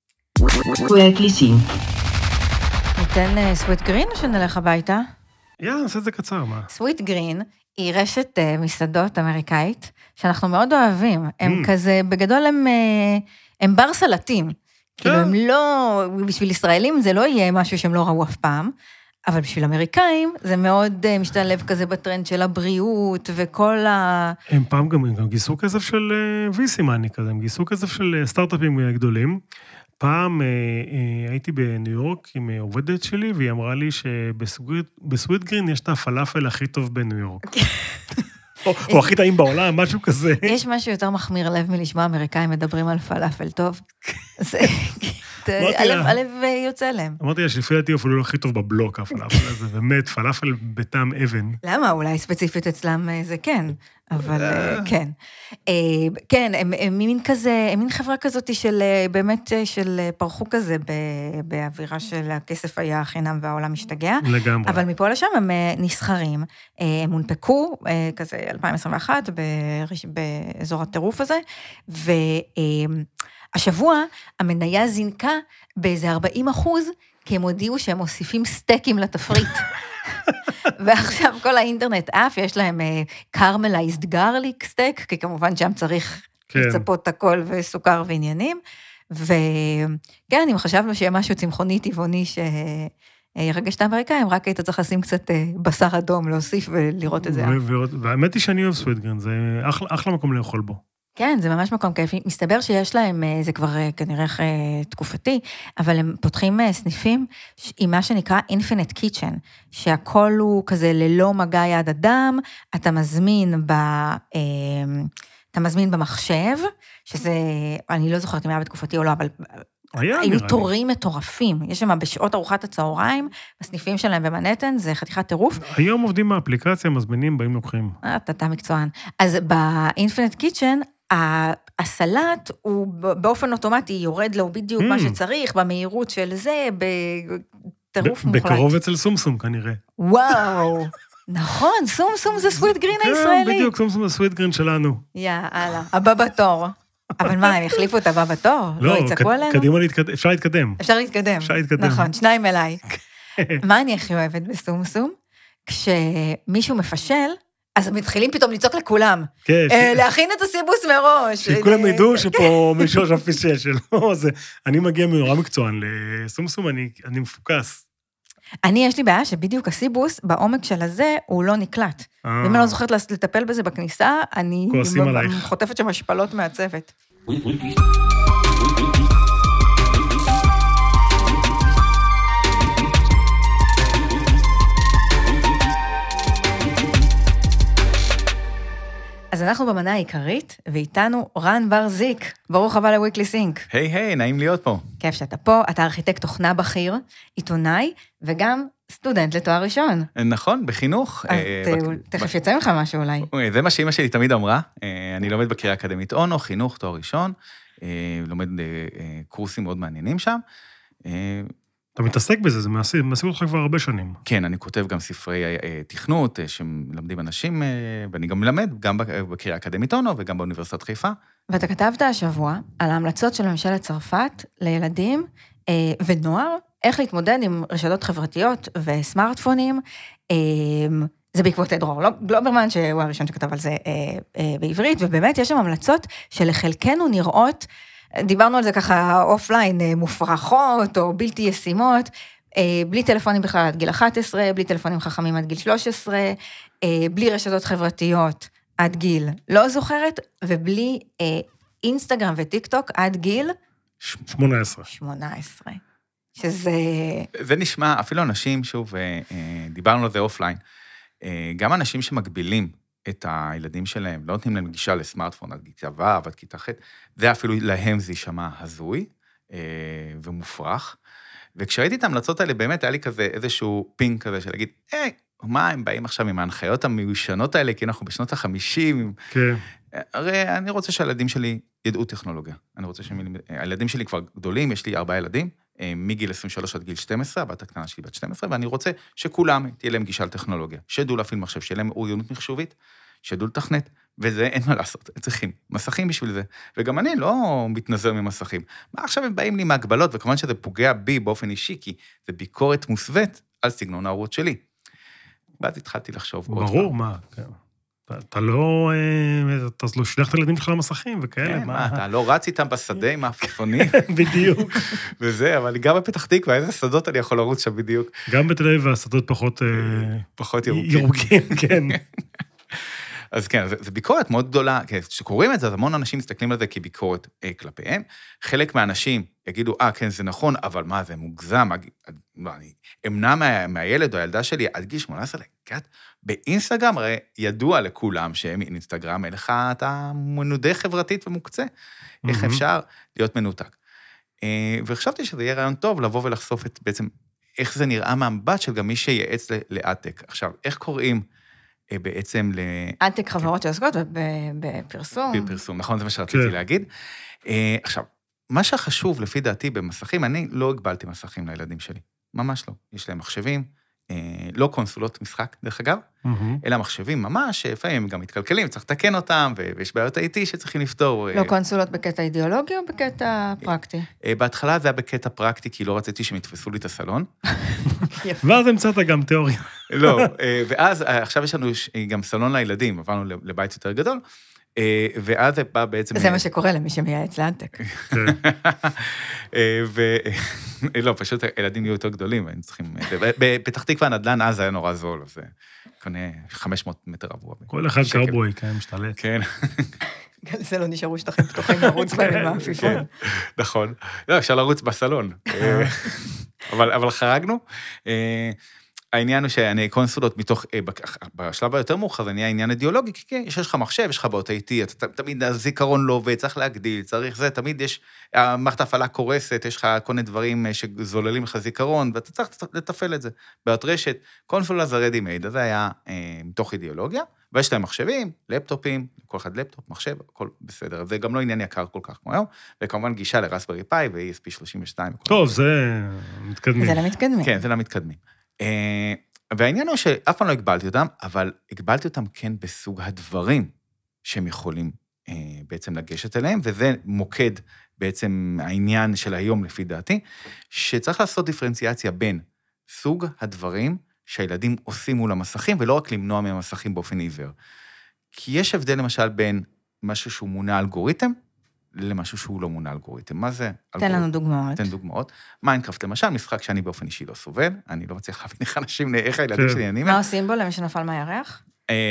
ניתן סוויט גרין או שנלך הביתה? יאללה, נעשה את זה קצר, מה? סוויט גרין היא רשת מסעדות אמריקאית, שאנחנו מאוד אוהבים. הם כזה, בגדול הם, הם בר סלטים. כאילו הם לא, בשביל ישראלים זה לא יהיה משהו שהם לא ראו אף פעם, אבל בשביל אמריקאים זה מאוד משתלב כזה בטרנד של הבריאות וכל ה... הם פעם גם, גם גיסו כסף של ויסי מאני כזה, הם גיסו כסף של סטארט-אפים גדולים. פעם אה, אה, הייתי בניו יורק עם עובדת שלי, והיא אמרה לי שבסוויט גרין יש את הפלאפל הכי טוב בניו יורק. או, או הכי טעים בעולם, משהו כזה. יש משהו יותר מחמיר לב מלשמוע אמריקאים מדברים על פלאפל טוב. זה... הלב יוצא להם. אמרתי לה שלפי דעתי אפילו לא הכי טוב בבלוק, הפלאפל הזה, באמת, פלאפל בטעם אבן. למה? אולי ספציפית אצלם זה כן, אבל כן. כן, הם מין כזה, הם מין חברה כזאת של, באמת של פרחו כזה, באווירה של הכסף היה חינם והעולם משתגע. לגמרי. אבל מפה לשם הם נסחרים, הם מונפקו, כזה אלפיים עשרים ואחת, באזור הטירוף הזה, ו... השבוע המניה זינקה באיזה ארבעים אחוז, כי הם הודיעו שהם מוסיפים סטייקים לתפריט. ועכשיו כל האינטרנט אף, יש להם קרמלייזד גרליק סטייק, כי כמובן שם צריך כן. לצפות הכל וסוכר ועניינים. וכן, אם חשבנו שיהיה משהו צמחוני טבעוני שירגש את האמריקאים, רק היית צריך לשים קצת בשר אדום, להוסיף ולראות את זה. והאמת היא שאני אוהב סוויט גרין, זה אחלה, אחלה מקום לאכול בו. כן, זה ממש מקום כיף. מסתבר שיש להם, זה כבר כנראה תקופתי, אבל הם פותחים סניפים עם מה שנקרא Infinite Kitchen, שהכל הוא כזה ללא מגע יד אדם, אתה מזמין ב... אתה מזמין במחשב, שזה, אני לא זוכרת אם היה בתקופתי או לא, אבל היו תורים מטורפים. יש שם בשעות ארוחת הצהריים, הסניפים שלהם במנהטן, זה חתיכת טירוף. היום עובדים באפליקציה, מזמינים, באים לוקחים. אתה, אתה מקצוען. אז ב-Infinite Kitchen, הסלט הוא באופן אוטומטי יורד לו בדיוק מה שצריך, במהירות של זה, בטירוף מוחלט. בקרוב אצל סומסום כנראה. וואו, נכון, סומסום זה סוויט גרין הישראלי. כן, בדיוק, סומסום זה סוויט גרין שלנו. יאללה, הבא בתור. אבל מה, הם יחליפו את הבא בתור? לא, יצעקו עלינו? קדימה, אפשר להתקדם. אפשר להתקדם. אפשר להתקדם. נכון, שניים אליי. מה אני הכי אוהבת בסומסום? כשמישהו מפשל, אז מתחילים פתאום לצעוק לכולם. כן. להכין את הסיבוס מראש. שכולם ידעו שפה מישהו שם פישל שלו. אני מגיע מנורא מקצוען לסומסום, אני מפוקס. אני, יש לי בעיה שבדיוק הסיבוס, בעומק של הזה, הוא לא נקלט. ואם אני לא זוכרת לטפל בזה בכניסה, אני כועסים עלייך. חוטפת שם השפלות מהצוות. אז אנחנו במנה העיקרית, ואיתנו רן בר זיק. ברוך הבא לוויקלי סינק. היי, היי, נעים להיות פה. כיף שאתה פה, אתה ארכיטקט תוכנה בכיר, עיתונאי, וגם סטודנט לתואר ראשון. נכון, בחינוך. אז תכף יצא ממך משהו אולי. זה מה שאמא שלי תמיד אמרה. אני לומד בקריה אקדמית אונו, חינוך, תואר ראשון, לומד קורסים מאוד מעניינים שם. אתה מתעסק בזה, זה מעסיק אותך כבר הרבה שנים. כן, אני כותב גם ספרי תכנות, שמלמדים אנשים, ואני גם מלמד, גם בקריה אקדמית אונו, וגם באוניברסיטת חיפה. ואתה כתבת השבוע על ההמלצות של ממשלת צרפת לילדים ונוער, איך להתמודד עם רשתות חברתיות וסמארטפונים. זה בעקבות דרור גלוברמן, שהוא הראשון שכתב על זה בעברית, ובאמת יש שם המלצות שלחלקנו נראות, דיברנו על זה ככה אופליין, מופרכות או בלתי ישימות, בלי טלפונים בכלל עד גיל אחת עשרה, בלי טלפונים חכמים עד גיל שלוש עשרה, בלי רשתות חברתיות עד גיל לא זוכרת, ובלי אינסטגרם וטיק טוק עד גיל שמונה עשרה. שמונה עשרה. שזה... זה נשמע, אפילו אנשים, שוב, דיברנו על זה אופליין, גם אנשים שמגבילים את הילדים שלהם, לא נותנים להם גישה לסמארטפון עד כיתה ו' עד כיתה ח', זה אפילו להם זה יישמע הזוי ומופרך. וכשראיתי את ההמלצות האלה, באמת היה לי כזה איזשהו פינק כזה של להגיד, היי, מה הם באים עכשיו עם ההנחיות המיושנות האלה, כי אנחנו בשנות החמישים. כן. הרי אני רוצה שהילדים שלי ידעו טכנולוגיה. אני רוצה שהילדים שלי כבר גדולים, יש לי ארבעה ילדים, מגיל עשרים ושלוש עד גיל שתים עשרה, הבת הקטנה שלי בת שתים עשרה, ואני רוצה שכולם תהיה להם גישה לטכנולוגיה, שידעו להפעיל מחשב, שיהיה להם אוריינות מחשובית, שידעו לתכנת, וזה אין מה לעשות, הם צריכים מסכים בשביל זה, וגם אני לא מתנזר ממסכים. מה עכשיו הם באים לי מהגבלות, וכמובן שזה פוגע בי באופן אישי, כי זה ביקורת מוסווית על סגנון הערוץ שלי. ואז התחלתי לחשוב עוד פעם. ברור, מה, כן. אתה לא, אתה לא שולח את הילדים שלך למסכים וכאלה. כן, מה, אתה לא רץ איתם בשדה עם האפלפונים. בדיוק. וזה, אבל גם בפתח תקווה, איזה שדות אני יכול לרוץ שם בדיוק. גם בתל אביב השדות פחות... פחות ירוקים. ירוקים, כן. אז כן, זה ביקורת מאוד גדולה, כשקוראים את זה, אז המון אנשים מסתכלים על זה כביקורת כלפיהם. חלק מהאנשים יגידו, אה, כן, זה נכון, אבל מה, זה מוגזם, אני אמנע מהילד או הילדה שלי עד גיל שמונה עשרה, לגעת, באינסטגרם, הרי ידוע לכולם שהם אינסטגרם, אין לך, אתה מנודה חברתית ומוקצה. איך אפשר להיות מנותק? וחשבתי שזה יהיה רעיון טוב לבוא ולחשוף את בעצם, איך זה נראה מהמבט של גם מי שייעץ לאדטק. עכשיו, איך קוראים בעצם ל... אדטק חברות שעוסקות בפרסום. בפרסום, נכון, זה מה שרציתי להגיד. עכשיו, מה שחשוב לפי דעתי במסכים, אני לא הגבלתי מסכים לילדים שלי. ממש לא. יש להם מחשבים, לא קונסולות משחק, דרך אגב, אלא מחשבים ממש, לפעמים גם מתקלקלים, צריך לתקן אותם, ויש בעיות איי-טי שצריכים לפתור. לא קונסולות בקטע אידיאולוגי או בקטע פרקטי? בהתחלה זה היה בקטע פרקטי, כי לא רציתי שהם יתפסו לי את הסלון. ואז המצאת גם תיאוריה. לא, ואז עכשיו יש לנו גם סלון לילדים, עברנו לבית יותר גדול, ואז זה בא בעצם... זה מה שקורה למי שמייעץ לאדטק. לא, פשוט הילדים יהיו יותר גדולים, הם צריכים... בפתח תקווה הנדל"ן אז היה נורא זול, אז קונה חמש מאות מטר רבוע. כל אחד קאובוי, כן, משתלט. כן. זה לא נשארו שטחים פתוחים לרוץ בהם עם האפיפון. נכון. לא, אפשר לרוץ בסלון. אבל חרגנו. העניין הוא שאני קונסולות מתוך, בשלב היותר מאוחר, זה נהיה עניין אידיאולוגי, כי יש לך מחשב, יש לך בעיות איי-טי, תמיד הזיכרון לא עובד, צריך להגדיל, צריך זה, תמיד יש, המערכת ההפעלה קורסת, יש לך כל מיני דברים שזוללים לך זיכרון, ואתה צריך לטפל את זה. בעיות רשת, קונסולה זה רדי מייד, זה היה מתוך אידיאולוגיה, ויש להם מחשבים, לפטופים, כל אחד לפטופ, מחשב, הכל בסדר. זה גם לא עניין יקר כל כך כמו היום, וכמובן גישה לרסברי פאי ו-אי אס פי שלושים ושתיים. טוב, זה מתקדמים. זה למתקדמים. כן, זה למתקדמים. והעניין הוא שאף פעם לא הגבלתי אותם, אבל הגבלתי אותם כן בסוג הדברים שהם יכולים בעצם לגשת אליהם, וזה מוקד בעצם העניין של היום לפי דעתי, שצריך לעשות דיפרנציאציה בין סוג הדברים שהילדים עושים מול המסכים, ולא רק למנוע מהמסכים באופן עיוור. כי יש הבדל למשל בין משהו שהוא מונה אלגוריתם, למשהו שהוא לא מונה אלגוריתם. מה זה? תן לנו דוגמאות. תן דוגמאות. מיינקראפט, למשל, משחק שאני באופן אישי לא סובל, אני לא מצליח להבין איך אנשים, איך הילדים שלי עניינים. מה עושים בו למי שנפל מהירח?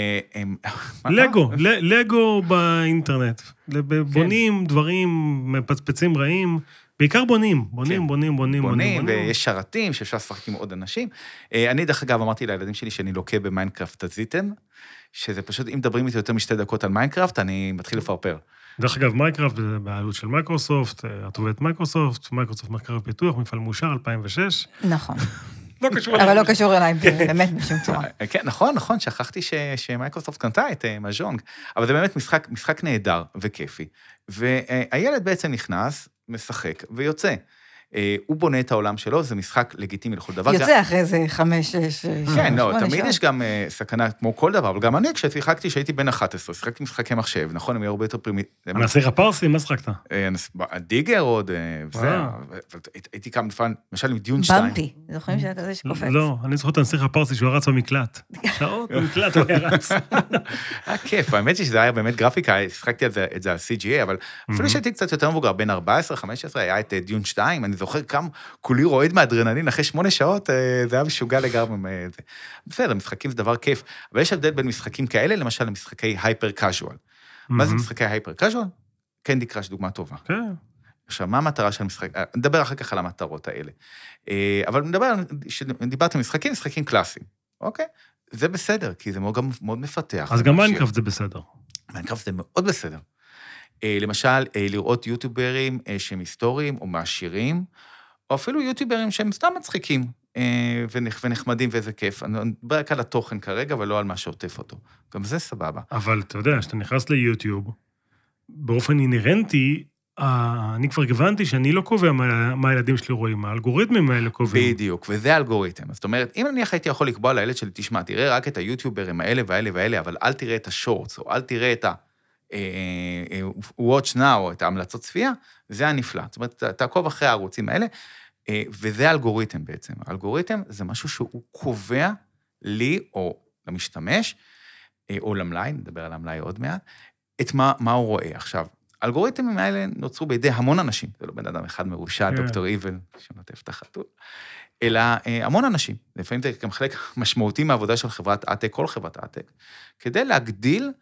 לגו, לגו באינטרנט. בונים דברים, מפצפצים רעים, בעיקר בונים, בונים, בונים, בונים, בונים, ויש שרתים שאפשר לשחק עם עוד אנשים. אני, דרך אגב, אמרתי לילדים שלי שאני לוקה במיינקראפט תזיתם, שזה פשוט, אם מדברים איתי יותר משתי דקות על מיינקראפט, אני מתחיל לפרפר. דרך אגב, מיינקראפט זה בעלות של מייקרוסופט, את עובדת מייקרוסופט, מייקרוסופט מחקר ופיתוח, מפעל מאושר אלפיים ושש. נכון. לא קשור אליי. אבל לא קשור אליי, באמת בשום צורה. כן, נכון, נכון, שכחתי שמייקרוסופט קנתה את מז'ונג, אבל זה באמת משחק נהדר וכיפי. והילד בעצם נכנס, משחק ויוצא. הוא בונה את העולם שלו, זה משחק לגיטימי לכל דבר. יוצא אחרי זה חמש, שש, כן, לא, תמיד יש גם סכנה כמו כל דבר, אבל גם אני, כששיחקתי, שהייתי בן אחת עשרה, שיחקתי משחקי מחשב, נכון? הם היו הרבה יותר פרימיטיביים. אני אעשה לך פרסי, מה שחקת? דיגר עוד, הייתי כמה נפעל, למשל עם דיון שתיים. במפי, זוכרים שהיה כזה שקופץ? לא, אני זוכר את הנסיך הפרסי שהוא רץ במקלט. שעות במקלט הוא היה רץ. היה כיף, האמת היא שזה היה באמת גרפיקה, שיחקתי את זה על סי ג'י איי, אבל אפילו שהייתי קצת יותר מבוגר, בין ארבע עשרה חמש עשרה, היה את דיון שתיים, אני זוכר כמה כולי רועד מהאדרנלין, אחרי שמונה שעות, זה היה משוגע לגמרי. בסדר, משחקים זה דבר כיף, אבל יש הבדל בין משחקים כאלה, למשל למשחקי הייפר קאז'ואל. מה זה משחקי הייפר קאז'ואל? קנדי קראש דוגמה טובה. כן. עכשיו, מה המטרה של המשחק? נדבר אחר כך על המטרות האלה. אבל נדבר, דיברתם משחקים, משחקים קלאסיים, אוקיי? זה בסדר, כי זה גם מאוד מפתח. אז גם מיינקראפט זה בסדר. מיינקראפט זה מאוד בסדר. למשל, לראות יוטיוברים שהם היסטוריים או מעשירים, או אפילו יוטיוברים שהם סתם מצחיקים ונחמדים ואיזה כיף. אני מדבר רק על התוכן כרגע, ולא על מה שעוטף אותו. גם זה סבבה. אבל אתה יודע, כשאתה נכנס ליוטיוב, באופן אינרנטי, אני כבר הבנתי שאני לא קובע מה הילדים שלי רואים, האלגוריתמים האלה קובעים. בדיוק, וזה האלגוריתם. זאת אומרת, אם נניח הייתי יכול לקבוע לילד שלי, תשמע, תראה רק את היוטיוברים האלה והאלה והאלה, אבל אל תראה את השורטס, או אל תראה את ה... watch now, או את ההמלצות צפייה, זה הנפלא. זאת אומרת, תעקוב אחרי הערוצים האלה, וזה האלגוריתם בעצם. האלגוריתם זה משהו שהוא קובע לי, או למשתמש, או למלאי, נדבר על המלאי עוד מעט, את מה, מה הוא רואה. עכשיו, האלגוריתמים האלה נוצרו בידי המון אנשים, זה לא בן אדם אחד מרושע, דוקטור איבל, שנוטף את החתול, אלא המון אנשים, לפעמים זה גם חלק משמעותי מהעבודה של חברת עתק, כל חברת עתק, כדי להגדיל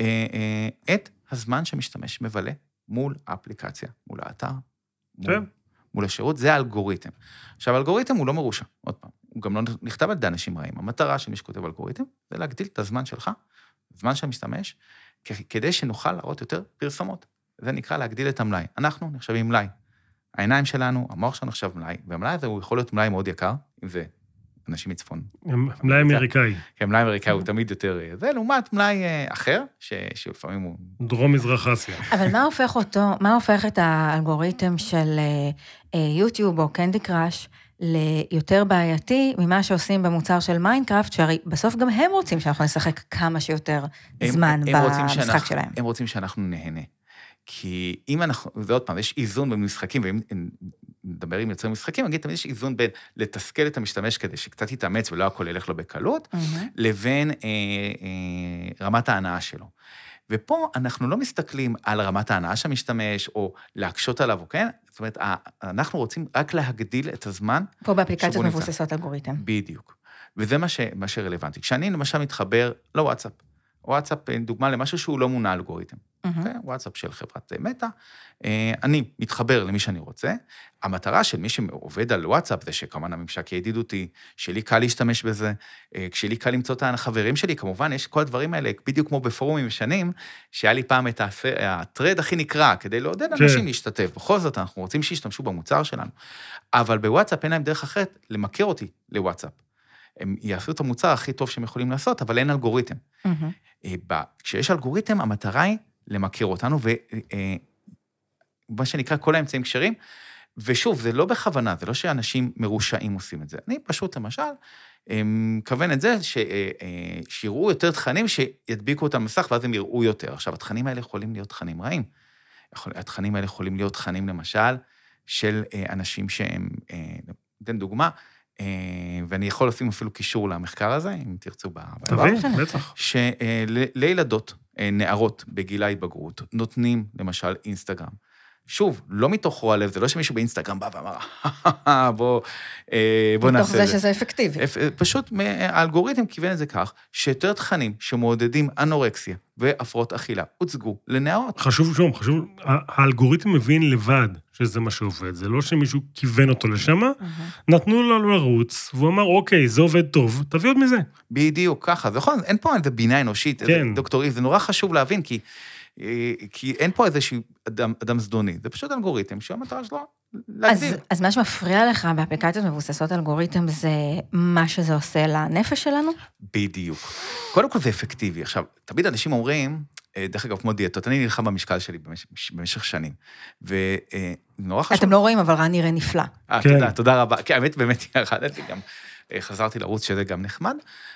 את הזמן שמשתמש מבלה מול האפליקציה, מול האתר, מול, מול השירות, זה האלגוריתם. עכשיו, האלגוריתם הוא לא מרושע, עוד פעם, הוא גם לא נכתב על ידי אנשים רעים. המטרה של מי שכותב אלגוריתם, זה להגדיל את הזמן שלך, הזמן של המשתמש, כדי שנוכל להראות יותר פרסומות. זה נקרא להגדיל את המלאי. אנחנו נחשבים מלאי. העיניים שלנו, המוח שלנו נחשב מלאי, והמלאי הזה הוא יכול להיות מלאי מאוד יקר, אם זה אנשים מצפון. מלאי אמריקאי. כן, מלאי אמריקאי הוא תמיד יותר... זה לעומת מלאי אחר, שלפעמים הוא... דרום-מזרח אסיה. אבל מה הופך אותו, מה הופך את האלגוריתם של יוטיוב או קנדי קראש ליותר בעייתי ממה שעושים במוצר של מיינקראפט, שהרי בסוף גם הם רוצים שאנחנו נשחק כמה שיותר זמן במשחק שלהם. הם רוצים שאנחנו נהנה. כי אם אנחנו, זה עוד פעם, יש איזון במשחקים, ואם נדבר עם יוצרי משחקים, נגיד, תמיד יש איזון בין לתסכל את המשתמש כדי שקצת יתאמץ ולא הכל ילך לו בקלות, לבין רמת ההנאה שלו. ופה אנחנו לא מסתכלים על רמת ההנאה שהמשתמש, או להקשות עליו, כן? זאת אומרת, אנחנו רוצים רק להגדיל את הזמן. פה באפליקציות מבוססות אלגוריתם. בדיוק. וזה מה שרלוונטי. כשאני למשל מתחבר לוואטסאפ, וואטסאפ, דוגמה למשהו שהוא לא מונה אלגוריתם. וואטסאפ של חברת מטא, אני מתחבר למי שאני רוצה, המטרה של מי שעובד על וואטסאפ זה שכמובן הממשק ידידותי, שלי קל להשתמש בזה, כשלי קל למצוא את החברים שלי, כמובן יש כל הדברים האלה, בדיוק כמו בפורומים משנים, שהיה לי פעם את הטרד הכי נקרא, כדי לעודד אנשים להשתתף, בכל זאת אנחנו רוצים שישתמשו במוצר שלנו, אבל בוואטסאפ אין להם דרך אחרת למכר אותי לוואטסאפ. הם יעשו את המוצר הכי טוב שהם יכולים לעשות, אבל אין אלגוריתם. כשיש אלגוריתם, המטרה היא למכר אותנו, ומה שנקרא כל האמצעים קשרים, ושוב, זה לא בכוונה, זה לא שאנשים מרושעים עושים את זה. אני פשוט, למשל, מכוון את זה שיראו יותר תכנים שידביקו אותם מסך, ואז הם יראו יותר. עכשיו, התכנים האלה יכולים להיות תכנים רעים. התכנים האלה יכולים להיות תכנים, למשל, של אנשים שהם, ניתן דוגמה, ואני יכול לשים אפילו קישור למחקר הזה, אם תרצו בעבר. בטח. שלילדות, נערות בגיל ההתבגרות, נותנים למשל אינסטגרם, שוב, לא מתוך רוע לב, זה לא שמישהו באינסטגרם בא ואמר, בוא, בוא נעשה את מתוך זה. זה שזה אפקטיבי. פשוט האלגוריתם כיוון את זה כך, שיותר תכנים שמעודדים אנורקסיה והפרעות אכילה הוצגו לנערות. חשוב שום, חשוב, האלגוריתם מבין לבד שזה מה שעובד, זה לא שמישהו כיוון אותו לשם, נתנו לו לרוץ, והוא אמר, אוקיי, זה עובד טוב, תביא עוד מזה. בדיוק, ככה, נכון, אין פה איזה בינה אנושית, כן. דוקטור איב, זה נורא חשוב להבין, כי כי אין פה איזשהו אדם, אדם זדוני, זה פשוט אלגוריתם שהמטרה שלו להגדיר. אז, אז מה שמפריע לך באפליקציות מבוססות אלגוריתם זה מה שזה עושה לנפש שלנו? בדיוק. קודם כל זה אפקטיבי. עכשיו, תמיד אנשים אומרים, דרך אגב, כמו דיאטות, אני נלחם במשקל שלי במשך, במשך שנים, ונורא חשוב... אתם לא רואים, אבל רן נראה נפלא. אה, כן. תודה, תודה רבה. כי האמת באמת ירדתי גם, חזרתי לרוץ שזה גם נחמד,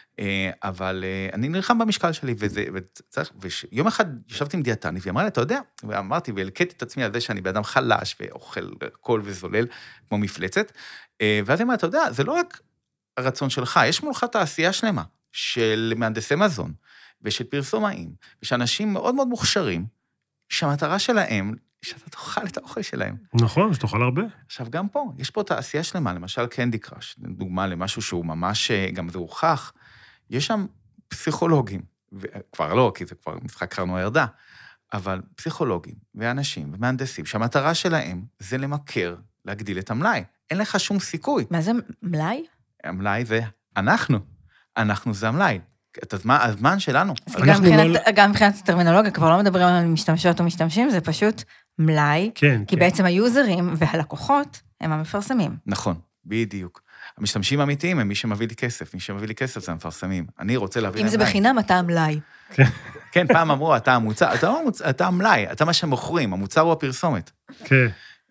אבל אני נלחם במשקל שלי, וזה, וצריך, ויום אחד ישבתי עם דיאטנית, והיא אמרה לי, אתה יודע, ואמרתי, והלקטתי את עצמי על זה שאני באדם חלש, ואוכל קול וזולל, כמו מפלצת, ואז היא אמרה, אתה יודע, זה לא רק הרצון שלך, יש מולך תעשייה שלמה, של מהנדסי מזון, ושל פרסומאים, ושאנשים מאוד מאוד מוכשרים, שהמטרה שלהם, שאתה תאכל את האוכל שלהם. נכון, שתאכל הרבה. עכשיו, גם פה, יש פה תעשייה שלמה, למשל קנדי קראש, דוגמה למשהו שהוא ממש, גם זה הוכח, יש שם פסיכולוגים, וכבר לא, כי זה כבר משחק קרנו הירדה, אבל פסיכולוגים ואנשים ומהנדסים, שהמטרה שלהם זה למכר, להגדיל את המלאי. אין לך שום סיכוי. מה זה מלאי? המלאי זה אנחנו. אנחנו זה המלאי. את הזמן, הזמן שלנו. גם מבחינת, גם מבחינת טרמינולוגיה, כבר לא מדברים על משתמשות או משתמשים, זה פשוט מלאי, כן, כי כן. בעצם היוזרים והלקוחות הם המפרסמים. נכון, בדיוק. המשתמשים האמיתיים הם מי שמביא לי כסף, מי שמביא לי כסף זה המפרסמים. אני רוצה להביא אם זה למלאי. בחינם, אתה המלאי. כן, פעם אמרו, אתה המוצר, אתה, אתה המלאי, אתה מה שמוכרים, המוצר הוא הפרסומת. כן.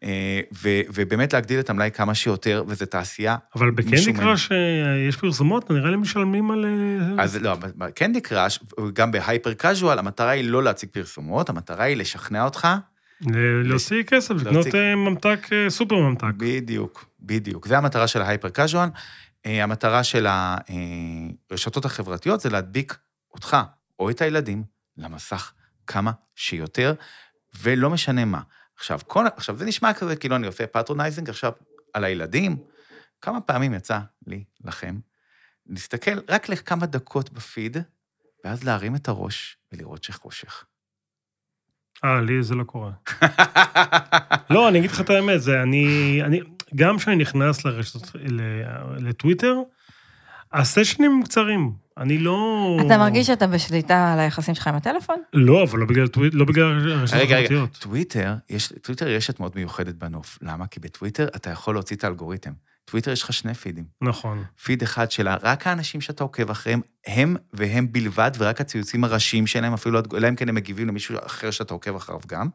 ו- ובאמת להגדיל את המלאי כמה שיותר, וזה תעשייה. אבל בקנדי קראש יש פרסומות, נראה לי משלמים על... אז לא, בקנדי קראש, גם בהייפר קאז'ואל, המטרה היא לא להציג פרסומות, המטרה היא לשכנע אותך. להוציא כסף, לקנות ממתק, סופר ממתק. בדיוק, בדיוק. זה המטרה של ההייפר קאז'ואל. המטרה של הרשתות החברתיות זה להדביק אותך או את הילדים למסך כמה שיותר, ולא משנה מה. עכשיו, כל, עכשיו, זה נשמע כזה, כאילו אני עושה פטרונייזינג, עכשיו, על הילדים, כמה פעמים יצא לי, לכם, להסתכל רק לכמה דקות בפיד, ואז להרים את הראש ולראות שחושך. אה, לי זה לא קורה. לא, אני אגיד לך את האמת, זה אני, אני, גם כשאני נכנס לרשתות, לטוויטר, הסשנים קצרים. אני לא... אתה מרגיש שאתה בשליטה על היחסים שלך עם הטלפון? לא, אבל לא בגלל טוויטר, לא בגלל הרשתות החברתיות. רגע, רגע, טוויטר, יש, טוויטר יש רשת מאוד מיוחדת בנוף. למה? כי בטוויטר אתה יכול להוציא את האלגוריתם. טוויטר יש לך שני פידים. נכון. פיד אחד שלה, רק האנשים שאתה עוקב אחריהם, הם והם בלבד, ורק הציוצים הראשיים שלהם, אפילו לא הם כן הם מגיבים למישהו אחר שאתה עוקב אחריו גם.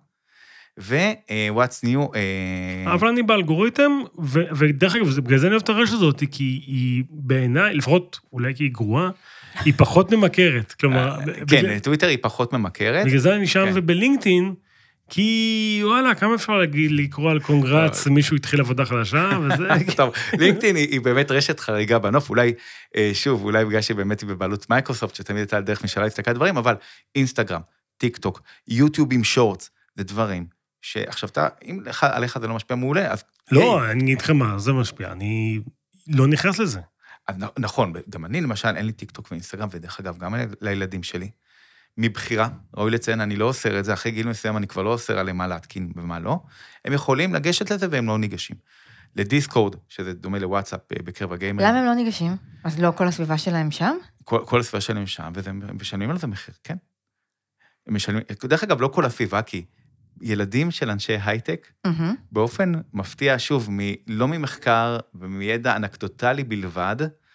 ו-what's new... אבל אני באלגוריתם, ודרך אגב, בגלל זה אני אוהב את הרשת הזאת, כי היא בעיניי, לפחות אולי כי היא גרועה, היא פחות ממכרת. כלומר... כן, טוויטר היא פחות ממכרת. בגלל זה אני שם ובלינקדאין, כי וואלה, כמה אפשר להגיד, לקרוא על קונגרץ, מישהו התחיל עבודה חדשה, וזה... טוב, לינקדאין היא באמת רשת חריגה בנוף, אולי, שוב, אולי בגלל שבאמת היא בבעלות מייקרוסופט, שתמיד הייתה על דרך משאלה להסתכל דברים, אבל אינסטגרם, טיק טוק, יוטיוב עם שורטס, זה דברים שעכשיו אתה, אם עליך זה לא משפיע מעולה, אז... לא, אני אגיד לך מה, זה משפיע, אני לא נכנס לזה. נכון, גם אני למשל, אין לי טיק טוק ואינסטגרם, ודרך אגב, גם לילדים שלי, מבחירה, ראוי לציין, אני לא אוסר את זה, אחרי גיל מסוים אני כבר לא אוסר עליהם מה להתקין ומה לא, הם יכולים לגשת לזה והם לא ניגשים. לדיסקורד, שזה דומה לוואטסאפ בקרב הגיימר. למה הם לא ניגשים? אז לא כל הסביבה שלהם שם? כל, כל הסביבה שלהם שם, והם משלמים על זה מחיר, כן. הם משלמים, דרך אגב, לא כל הסביבה, כי ילדים של אנשי הייטק, mm-hmm. באופן מפתיע, שוב, מ, לא ממחקר ומידע אנקדוטלי בלבד,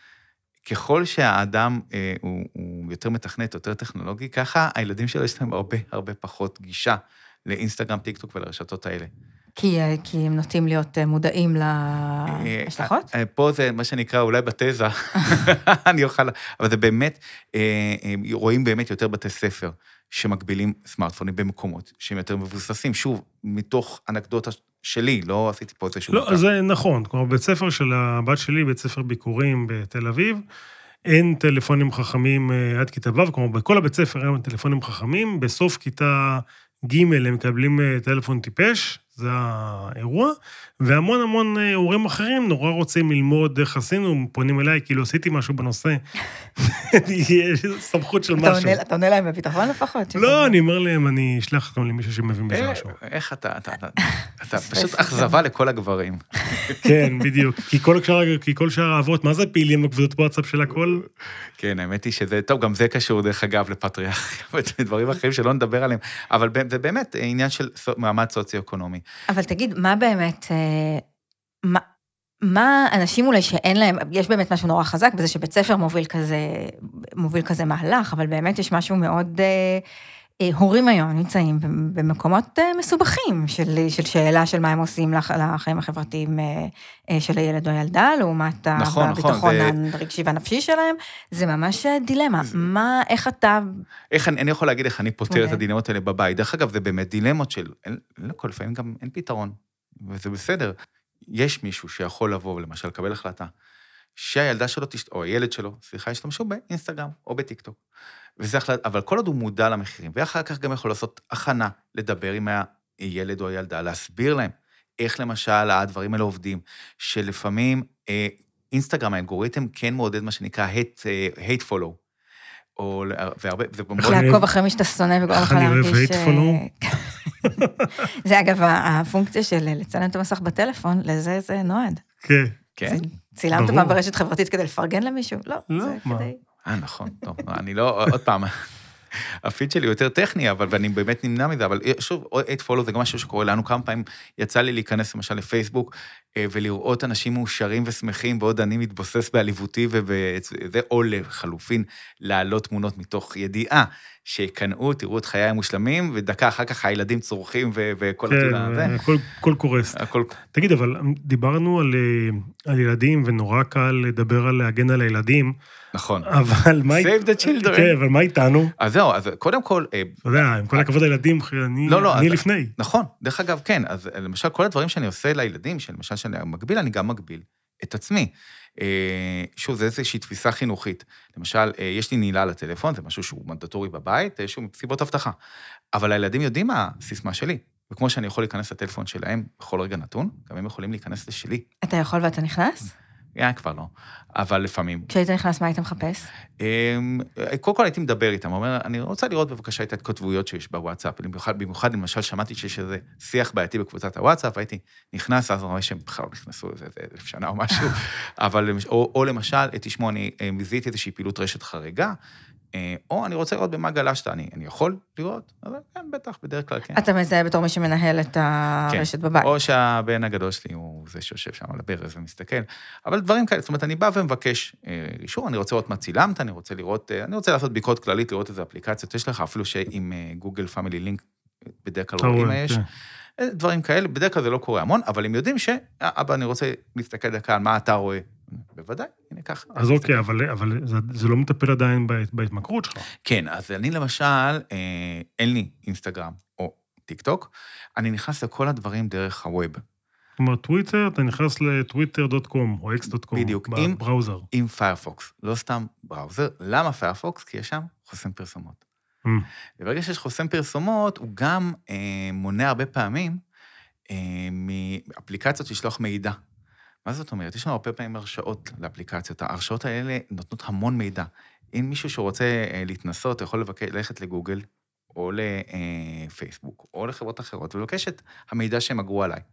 ככל שהאדם אה, הוא, הוא יותר מתכנת, יותר טכנולוגי, ככה הילדים שלו יש להם הרבה הרבה פחות גישה לאינסטגרם, טיק טוק ולרשתות האלה. כי, כי הם נוטים להיות מודעים להשלכות? פה זה מה שנקרא אולי בתזה, אני אוכל, אבל זה באמת, רואים באמת יותר בתי ספר שמקבילים סמארטפונים במקומות שהם יותר מבוססים, שוב, מתוך אנקדוטה שלי, לא עשיתי פה את זה שום לא, זה נכון, כמו בית ספר של הבת שלי, בית ספר ביקורים בתל אביב, אין טלפונים חכמים עד כיתה ו', כמו בכל הבית ספר אין טלפונים חכמים, בסוף כיתה ג' הם מקבלים טלפון טיפש, זה האירוע, והמון המון הורים אחרים נורא רוצים ללמוד איך עשינו, פונים אליי, כאילו עשיתי משהו בנושא, יש סמכות של משהו. אתה עונה להם בביטחון לפחות? לא, אני אומר להם, אני אשלח אותם למישהו שמבין בזה משהו. איך אתה, אתה פשוט אכזבה לכל הגברים. כן, בדיוק, כי כל שאר האבות, מה זה פעילים בקבוצות וואטסאפ של הכל? כן, האמת היא שזה, טוב, גם זה קשור דרך אגב לפטריארכיה, ודברים אחרים שלא נדבר עליהם, אבל זה באמת עניין של מעמד סוציו-אקונומי. אבל תגיד, מה באמת, מה, מה אנשים אולי שאין להם, יש באמת משהו נורא חזק בזה שבית ספר מוביל כזה, מוביל כזה מהלך, אבל באמת יש משהו מאוד, אה, אה, הורים היום נמצאים במקומות אה, מסובכים של, של שאלה של מה הם עושים לח, לחיים החברתיים אה, אה, של הילד או הילדה, לעומת נכון, הביטחון נכון, הרגשי והנפשי שלהם, זה ממש דילמה. זה... מה, איך אתה... איך אני, אני יכול להגיד איך אני פותר את הדילמות האלה בבית. דרך אגב, זה באמת דילמות של, אין, לא כל לפעמים גם אין פתרון, וזה בסדר. יש מישהו שיכול לבוא, למשל, לקבל החלטה, שהילדה שלו, או הילד שלו, סליחה, ישתמשו באינסטגרם או בטיקטוק. וזה החלטה, אבל כל עוד הוא מודע למחירים, ואחר כך גם יכול לעשות הכנה, לדבר עם הילד או הילדה, להסביר להם איך למשל הדברים האלה עובדים, שלפעמים אינסטגרם, האלגוריתם כן מעודד מה שנקרא hate, hate follow, או, והרבה, זה איך לעקוב אחרי מי שאתה שונא וגורם לך להרגיש... איך אני אוהב hate follow? זה אגב, הפונקציה של לצלם את המסך בטלפון, לזה זה נועד. כן. כן? צילמת פעם ברשת חברתית כדי לפרגן למישהו? לא, זה כדי... אה, נכון, טוב, אני לא, עוד פעם, הפיד שלי יותר טכני, אבל, ואני באמת נמנע מזה, אבל שוב, hate follow זה גם משהו שקורה לנו כמה פעמים, יצא לי להיכנס למשל לפייסבוק, ולראות אנשים מאושרים ושמחים, בעוד אני מתבוסס בעליבותי, וזה או לחלופין, להעלות תמונות מתוך ידיעה, שקנאו, תראו את חיי המושלמים, ודקה אחר כך הילדים צורכים, וכל התילה הזה. כן, הכל קורס. תגיד, אבל דיברנו על ילדים, ונורא קל לדבר על להגן על הילדים, נכון. אבל מה... Save the children. כן, אבל מה איתנו? אז זהו, אז קודם כל... אתה יודע, עם כל הכבוד לילדים, אני לפני. נכון, דרך אגב, כן. אז למשל, כל הדברים שאני עושה לילדים, שלמשל שאני מגביל, אני גם מגביל את עצמי. שוב, זה איזושהי תפיסה חינוכית. למשל, יש לי נעילה לטלפון, זה משהו שהוא מנדטורי בבית, שוב, סיבות הבטחה. אבל הילדים יודעים מה הסיסמה שלי. וכמו שאני יכול להיכנס לטלפון שלהם בכל רגע נתון, גם הם יכולים להיכנס לשלי. אתה יכול ואתה נכנס? כן, כבר לא. אבל לפעמים... כשהיית נכנס, מה היית מחפש? קודם כל הייתי מדבר איתם, אומר, אני רוצה לראות בבקשה את ההתכתבויות שיש בוואטסאפ, במיוחד, במיוחד, למשל, שמעתי שיש איזה שיח בעייתי בקבוצת הוואטסאפ, הייתי נכנס, אז רואה שהם בכלל נכנסו איזה אלף שנה או משהו, אבל, או, או למשל, תשמעו, אני מזיתי איזושהי פעילות רשת חריגה, או אני רוצה לראות במה גלשת, אני, אני יכול לראות? אז כן, בטח, בדרך כלל כן. אתה מזהה בתור מי שמנהל את הרשת כן. בבית. או שהבן הגדול שלי הוא זה שיושב שם על הברז ומסתכל, אבל דברים כאלה, זאת אומרת, אני בא ומבקש אישור, אני רוצה לראות מה צילמת, אני רוצה לראות, אני רוצה לעשות בדיקות כללית, לראות איזה אפליקציות יש לך, אפילו שעם גוגל פמילי לינק, בדרך כלל רואים מה יש, דברים כאלה, בדרך כלל זה לא קורה המון, אבל הם יודעים שאבא, אני רוצה להסתכל דקה על מה אתה רואה, בוודאי, הנה ככה. אז אוקיי, אבל, אבל זה, זה לא מטפל עדיין בהתמכרות שלך. כן, אז אני למשל, אין לי אינסטגרם או טיק טוק, אני נכנס לכל הדברים דרך הווב. זאת אומרת, טוויטר, אתה נכנס לטוויטר דוט קום או אקס דוט קום. בדיוק, בבראוזר. עם פיירפוקס, לא סתם בראוזר. למה פיירפוקס? כי יש שם חוסם פרסומות. Mm. וברגע שיש חוסם פרסומות, הוא גם אה, מונע הרבה פעמים אה, מאפליקציות לשלוח מידע. מה זאת אומרת? יש לנו הרבה פעמים הרשאות לאפליקציות. ההרשאות האלה נותנות המון מידע. אם מישהו שרוצה להתנסות, יכול לבקש, ללכת לגוגל, או לפייסבוק, או לחברות אחרות, ולבקש את המידע שהם אגרו עליי.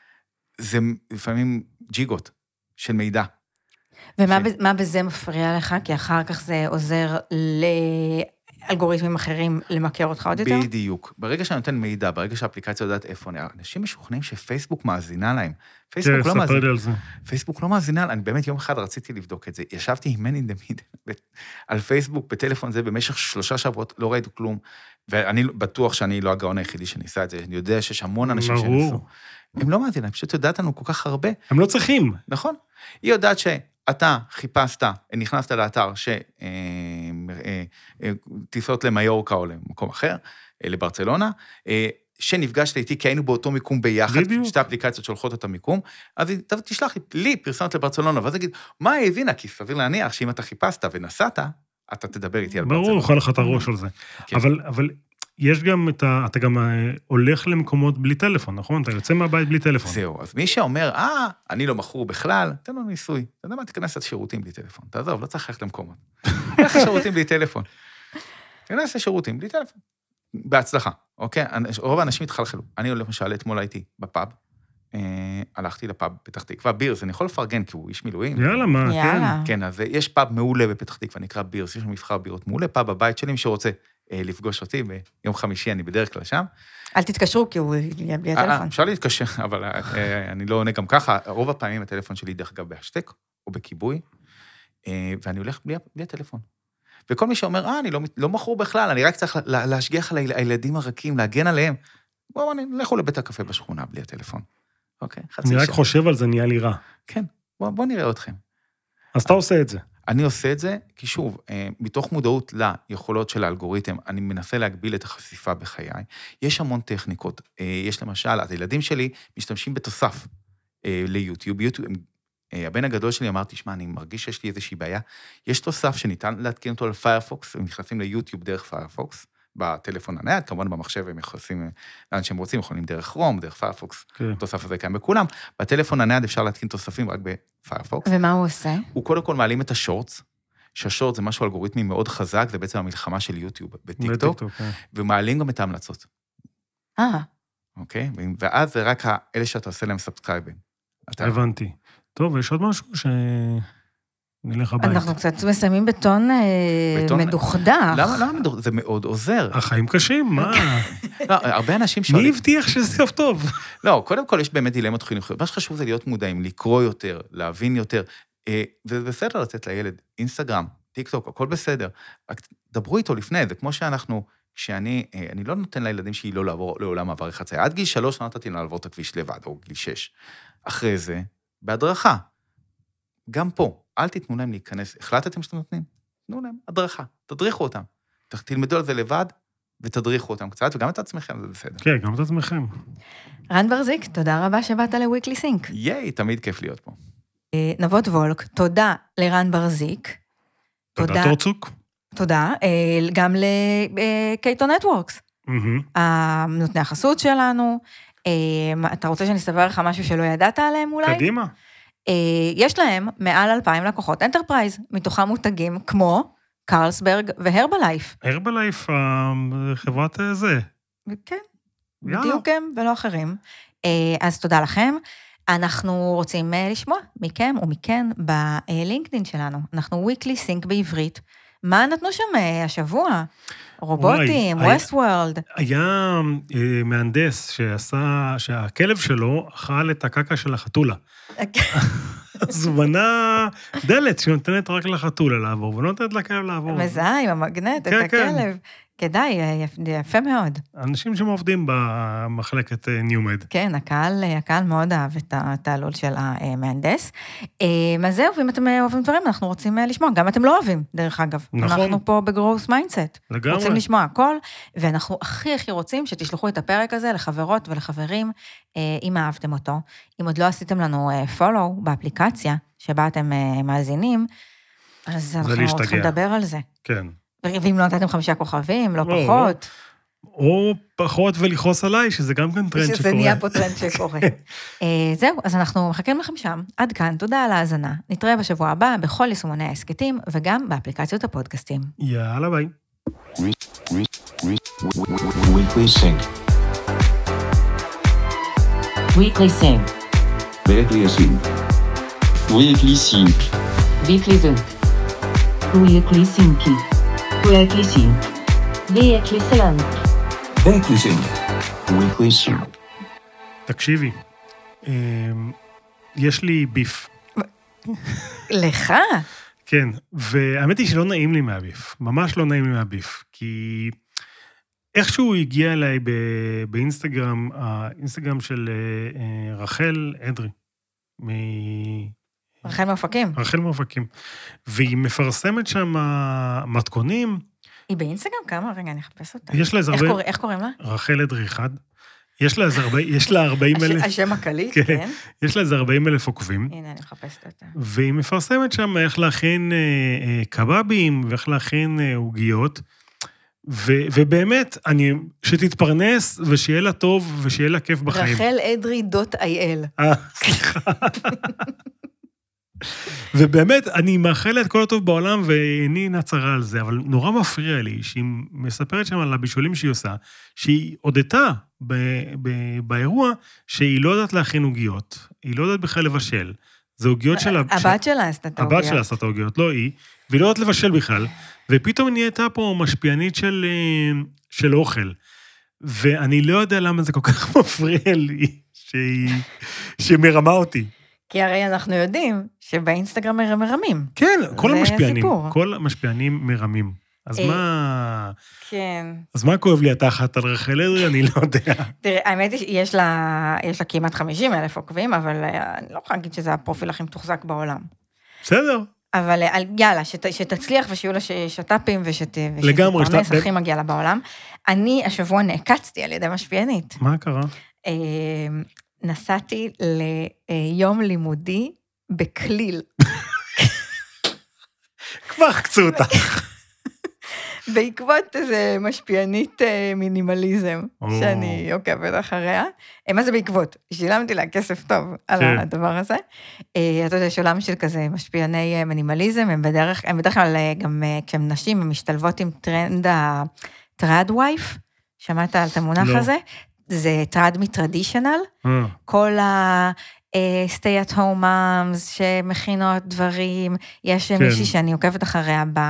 זה לפעמים ג'יגות של מידע. ומה ש... מה בזה מפריע לך? כי אחר כך זה עוזר לאלגוריתמים אחרים למכר אותך עוד יותר? בדיוק. ברגע שאני נותן מידע, ברגע שהאפליקציה יודעת איפה, אנשים משוכנעים שפייסבוק מאזינה להם. פייסבוק לא מאזינה. פייסבוק לא מאזינה, אני באמת יום אחד רציתי לבדוק את זה. ישבתי עם Man in the Middle על פייסבוק בטלפון זה במשך שלושה שבועות, לא ראיתי כלום, ואני בטוח שאני לא הגאון היחידי שניסה את זה, אני יודע שיש המון אנשים שניסו. הם לא מאזינה, פשוט יודעת לנו כל כך הרבה. הם לא צריכים. נכון. היא יודעת שאתה חיפשת, נכנסת לאתר שטיסות למיורקה או למקום אחר, לברצלונה, שנפגשת איתי, כי היינו באותו מיקום ביחד, שתי אפליקציות שהולכות את המיקום, אז תשלח לי פרסומת לברצלונה, ואז תגיד, מה היא הבינה? כי סביר להניח שאם אתה חיפשת ונסעת, אתה תדבר איתי על ברצלונה. ברור, אוכל לך את הראש על זה. אבל יש גם את ה... אתה גם הולך למקומות בלי טלפון, נכון? אתה יוצא מהבית בלי טלפון. זהו, אז מי שאומר, אה, אני לא מכור בכלל, תן לו ניסוי. אתה יודע מה, תיכנס לשירותים בלי טלפון. תעזוב, לא צריך ללכת למקומות. תלך לשירותים בלי טלפון. תיכנס לשירותים בלי טלפון. בהצלחה, אוקיי? רוב האנשים התחלחלו. אני למשל, אתמול הייתי בפאב, הלכתי לפאב פתח תקווה, בירס, אני יכול לפרגן, כי הוא איש מילואים. יאללה, מה, יאללה. כן, אז יש פאב מעולה בפתח תקווה, נקרא בירס, יש שם מבחר בירות מעולה, פאב בבית שלי, מי שרוצה לפגוש אותי, ביום חמישי אני בדרך כלל שם. אל תתקשרו, כי הוא יהיה בלי הטלפון. אפשר להתקשר, אבל אני לא עונה גם ככה, רוב הפעמים הטלפון שלי דרך אגב בהשתק, או בכיבוי, ואני הולך בלי הטלפון. וכל מי שאומר, אה, אני לא מכור בכלל, אני רק צריך להשגיח על הילדים הרכים, להגן עליהם. בואו, לכו לבית הקפה בשכונה בלי הטלפון. אוקיי, חצי שעה. אני רק חושב על זה, נהיה לי רע. כן, בואו נראה אתכם. אז אתה עושה את זה. אני עושה את זה, כי שוב, מתוך מודעות ליכולות של האלגוריתם, אני מנסה להגביל את החשיפה בחיי. יש המון טכניקות. יש למשל, הילדים שלי משתמשים בתוסף ליוטיוב. יוטיוב, הבן הגדול שלי אמר, תשמע, אני מרגיש שיש לי איזושהי בעיה. יש תוסף שניתן להתקין אותו על פיירפוקס, הם נכנסים ליוטיוב דרך פיירפוקס, בטלפון הנייד, כמובן במחשב הם נכנסים לאן שהם רוצים, יכולים דרך רום, דרך פיירפוקס, התוסף הזה קיים בכולם. בטלפון הנייד אפשר להתקין תוספים רק בפיירפוקס. ומה הוא עושה? הוא קודם כל מעלים את השורטס, שהשורטס זה משהו אלגוריתמי מאוד חזק, זה בעצם המלחמה של יוטיוב בטיקטוק, ומעלים גם את ההמלצות. אה. אוקיי? ואז זה רק אלה שאתה עושה להם סאבסקרייבים. הבנתי. טוב, יש עוד משהו ש... נלך הבית. אנחנו קצת מסיימים בטון מדוכדך. למה מדוכדך? זה מאוד עוזר. החיים קשים, מה? הרבה אנשים שואלים... מי הבטיח שזה סוף טוב? לא, קודם כל יש באמת דילמות חינוכיות. מה שחשוב זה להיות מודעים, לקרוא יותר, להבין יותר, וזה בסדר לתת לילד אינסטגרם, טיק טוק, הכל בסדר. דברו איתו לפני, זה כמו שאנחנו, שאני, אני לא נותן לילדים שלי לא לעבור לעולם מעברי חצייה. עד גיל שלוש נתתי לה לעבור את הכביש לבד, או גיל שש. אחרי זה, בהדרכה. גם פה, אל תיתנו להם להיכנס. החלטתם שאתם נותנים? תנו להם הדרכה, תדריכו אותם. תלמדו על זה לבד, ותדריכו אותם קצת, וגם את עצמכם, זה בסדר. כן, גם את עצמכם. רן ברזיק, תודה רבה שבאת לוויקלי סינק. ייי, תמיד כיף להיות פה. נבות וולק, תודה לרן ברזיק. תודה תורצוק. תודה, גם לקייטו נטוורקס. נותני החסות שלנו. אתה רוצה שאני אספר לך משהו שלא ידעת עליהם אולי? קדימה. יש להם מעל אלפיים לקוחות אנטרפרייז, מתוכם מותגים כמו קרלסברג והרבלייף. הרבלייף, חברת זה. כן, בדיוק הם ולא אחרים. אז תודה לכם. אנחנו רוצים לשמוע מכם ומכן בלינקדין שלנו. אנחנו וויקלי סינק בעברית. מה נתנו שם השבוע? רובוטים, ווסט וורלד. היה מהנדס שעשה, שהכלב שלו אכל את הקקה של החתולה. אז הוא בנה דלת שנותנת רק לחתולה לעבור, ולא נותנת לכלב לעבור. מזהה עם המגנט, את הכלב. כדאי, יפה מאוד. אנשים שעובדים במחלקת ניומד. כן, הקהל, הקהל מאוד אהב את התעלול של המהנדס. אז זהו, ואם אתם אוהבים דברים, אנחנו רוצים לשמוע. גם אתם לא אוהבים, דרך אגב. נכון. אנחנו פה בגרוס מיינדסט. לגמרי. רוצים לשמוע הכל, ואנחנו הכי הכי רוצים שתשלחו את הפרק הזה לחברות ולחברים, אם אהבתם אותו. אם עוד לא עשיתם לנו פולו באפליקציה, שבה אתם מאזינים, אז אנחנו צריכים לדבר על זה. כן. ואם לא נתתם חמישה כוכבים, לא פחות. או פחות ולכעוס עליי, שזה גם כן טרנד שקורה. שזה נהיה פה טרנד שקורה. זהו, אז אנחנו מחכים לכם שם. עד כאן, תודה על ההאזנה. נתראה בשבוע הבא בכל יישומוני העסקתים, וגם באפליקציות הפודקאסטים. יאללה, ביי. Weekly Sync. Weekly Sync. Weekly Sync. Weekly Sync. Weekly Sync. Weekly Sync. Weekly Sync. Weekly Sync. Weekly Sync. Weekly Sync. תקשיבי, יש לי ביף. לך? כן, והאמת היא שלא נעים לי מהביף, ממש לא נעים לי מהביף, כי איכשהו הגיע אליי באינסטגרם, האינסטגרם של רחל אדרי, מ... רחל מאופקים. רחל מאופקים. והיא מפרסמת שם מתכונים. היא באינסטגרם? כמה? רגע, אני אחפש אותה. יש לה איזה הרבה... איך קוראים לה? רחל אדרי אחד. יש לה איזה הרבה... יש לה ארבעים אלף... השם הקליט, כן. יש לה איזה ארבעים אלף עוקבים. הנה, אני מחפשת אותה. והיא מפרסמת שם איך להכין קבבים, ואיך להכין עוגיות. ו- ובאמת, אני, שתתפרנס ושיהיה לה טוב ושיהיה לה כיף בחיים. רחל אדרי דוט איי אל. אה, סליחה. ובאמת, אני מאחל לה את כל הטוב בעולם, ואיני נצרה על זה, אבל נורא מפריע לי, שהיא מספרת שם על הבישולים שהיא עושה, שהיא הודתה ב- ב- באירוע, שהיא לא יודעת להכין עוגיות, היא לא יודעת בכלל לבשל. זה עוגיות שלה... הבת שלה עשתה את העוגיות. הבת שלה עשתה את העוגיות, לא היא, והיא לא יודעת לבשל בכלל, ופתאום נהייתה פה משפיענית של, של אוכל, ואני לא יודע למה זה כל כך מפריע לי, שהיא, שמרמה אותי. כי הרי אנחנו יודעים שבאינסטגרם הם מרמים. כן, כל המשפיענים, הסיפור. כל המשפיענים מרמים. אז מה... כן. אז מה כואב לי התחת על רחל אדרי? אני לא יודע. תראה, האמת היא שיש לה, יש לה כמעט חמישים אלף עוקבים, אבל אני לא יכולה להגיד שזה הפרופיל הכי מתוחזק בעולם. בסדר. אבל יאללה, שת, שתצליח ושיהיו לה שת"פים ושת, לגמרי, ושתתפרנס, שת... הכי מגיע לה בעולם. אני השבוע נעקצתי על ידי משפיענית. מה קרה? נסעתי ליום לימודי בכליל. כבר חצו אותה. בעקבות איזה משפיענית מינימליזם, שאני עוקבת אחריה. מה זה בעקבות? שילמתי לה כסף טוב על הדבר הזה. אתה יודע, יש עולם של כזה משפיעני מינימליזם, הם בדרך, הם בדרך כלל גם כשהם נשים, הם משתלבות עם טרנד הטרד וייף, שמעת על את המונח הזה? זה טרד מטרדישנל, כל ה... stay at home moms, שמכינות דברים, יש מישהי שאני עוקבת אחריה ב...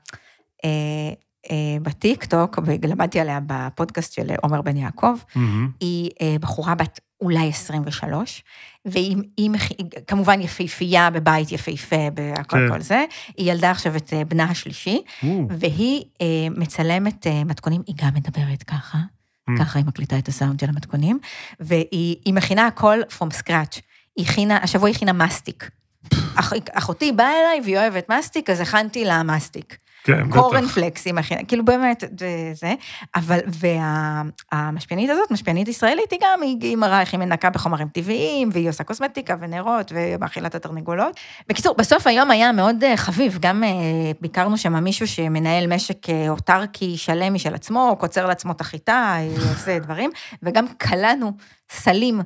בטיק-טוק, ולמדתי עליה בפודקאסט של עומר בן יעקב, היא בחורה בת אולי עשרים ושלוש, והיא כמובן יפהפייה בבית יפהפה, בהכל כל זה, היא ילדה עכשיו את בנה השלישי, והיא מצלמת מתכונים, היא גם מדברת ככה, ככה היא מקליטה את הסאונד של המתכונים, והיא מכינה הכל from scratch, השבוע היא הכינה מסטיק, אחותי באה אליי והיא אוהבת מסטיק, אז הכנתי לה מסטיק. קורנפלקסים, כאילו באמת זה, אבל, והמשפיענית הזאת, משפיענית ישראלית, היא גם, היא מראה איך היא מנקה בחומרים טבעיים, והיא עושה קוסמטיקה ונרות, ומאכילת התרנגולות. בקיצור, בסוף היום היה מאוד חביב, גם ביקרנו שם מישהו שמנהל משק אוטרקי שלם משל עצמו, קוצר לעצמו את החיטה, עושה דברים, וגם קלענו סלים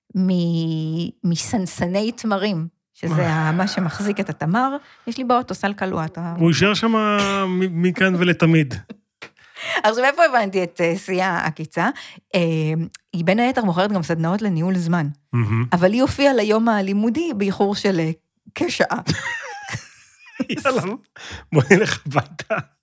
מסנסני תמרים, שזה מה שמחזיק את התמר, יש לי באוטו סל קלוע. הוא יישאר שם מכאן ולתמיד. עכשיו, איפה הבנתי את סייה עקיצה? היא בין היתר מוכרת גם סדנאות לניהול זמן, אבל היא הופיעה ליום הלימודי באיחור של כשעה. יאללה, בוא נלך הביתה.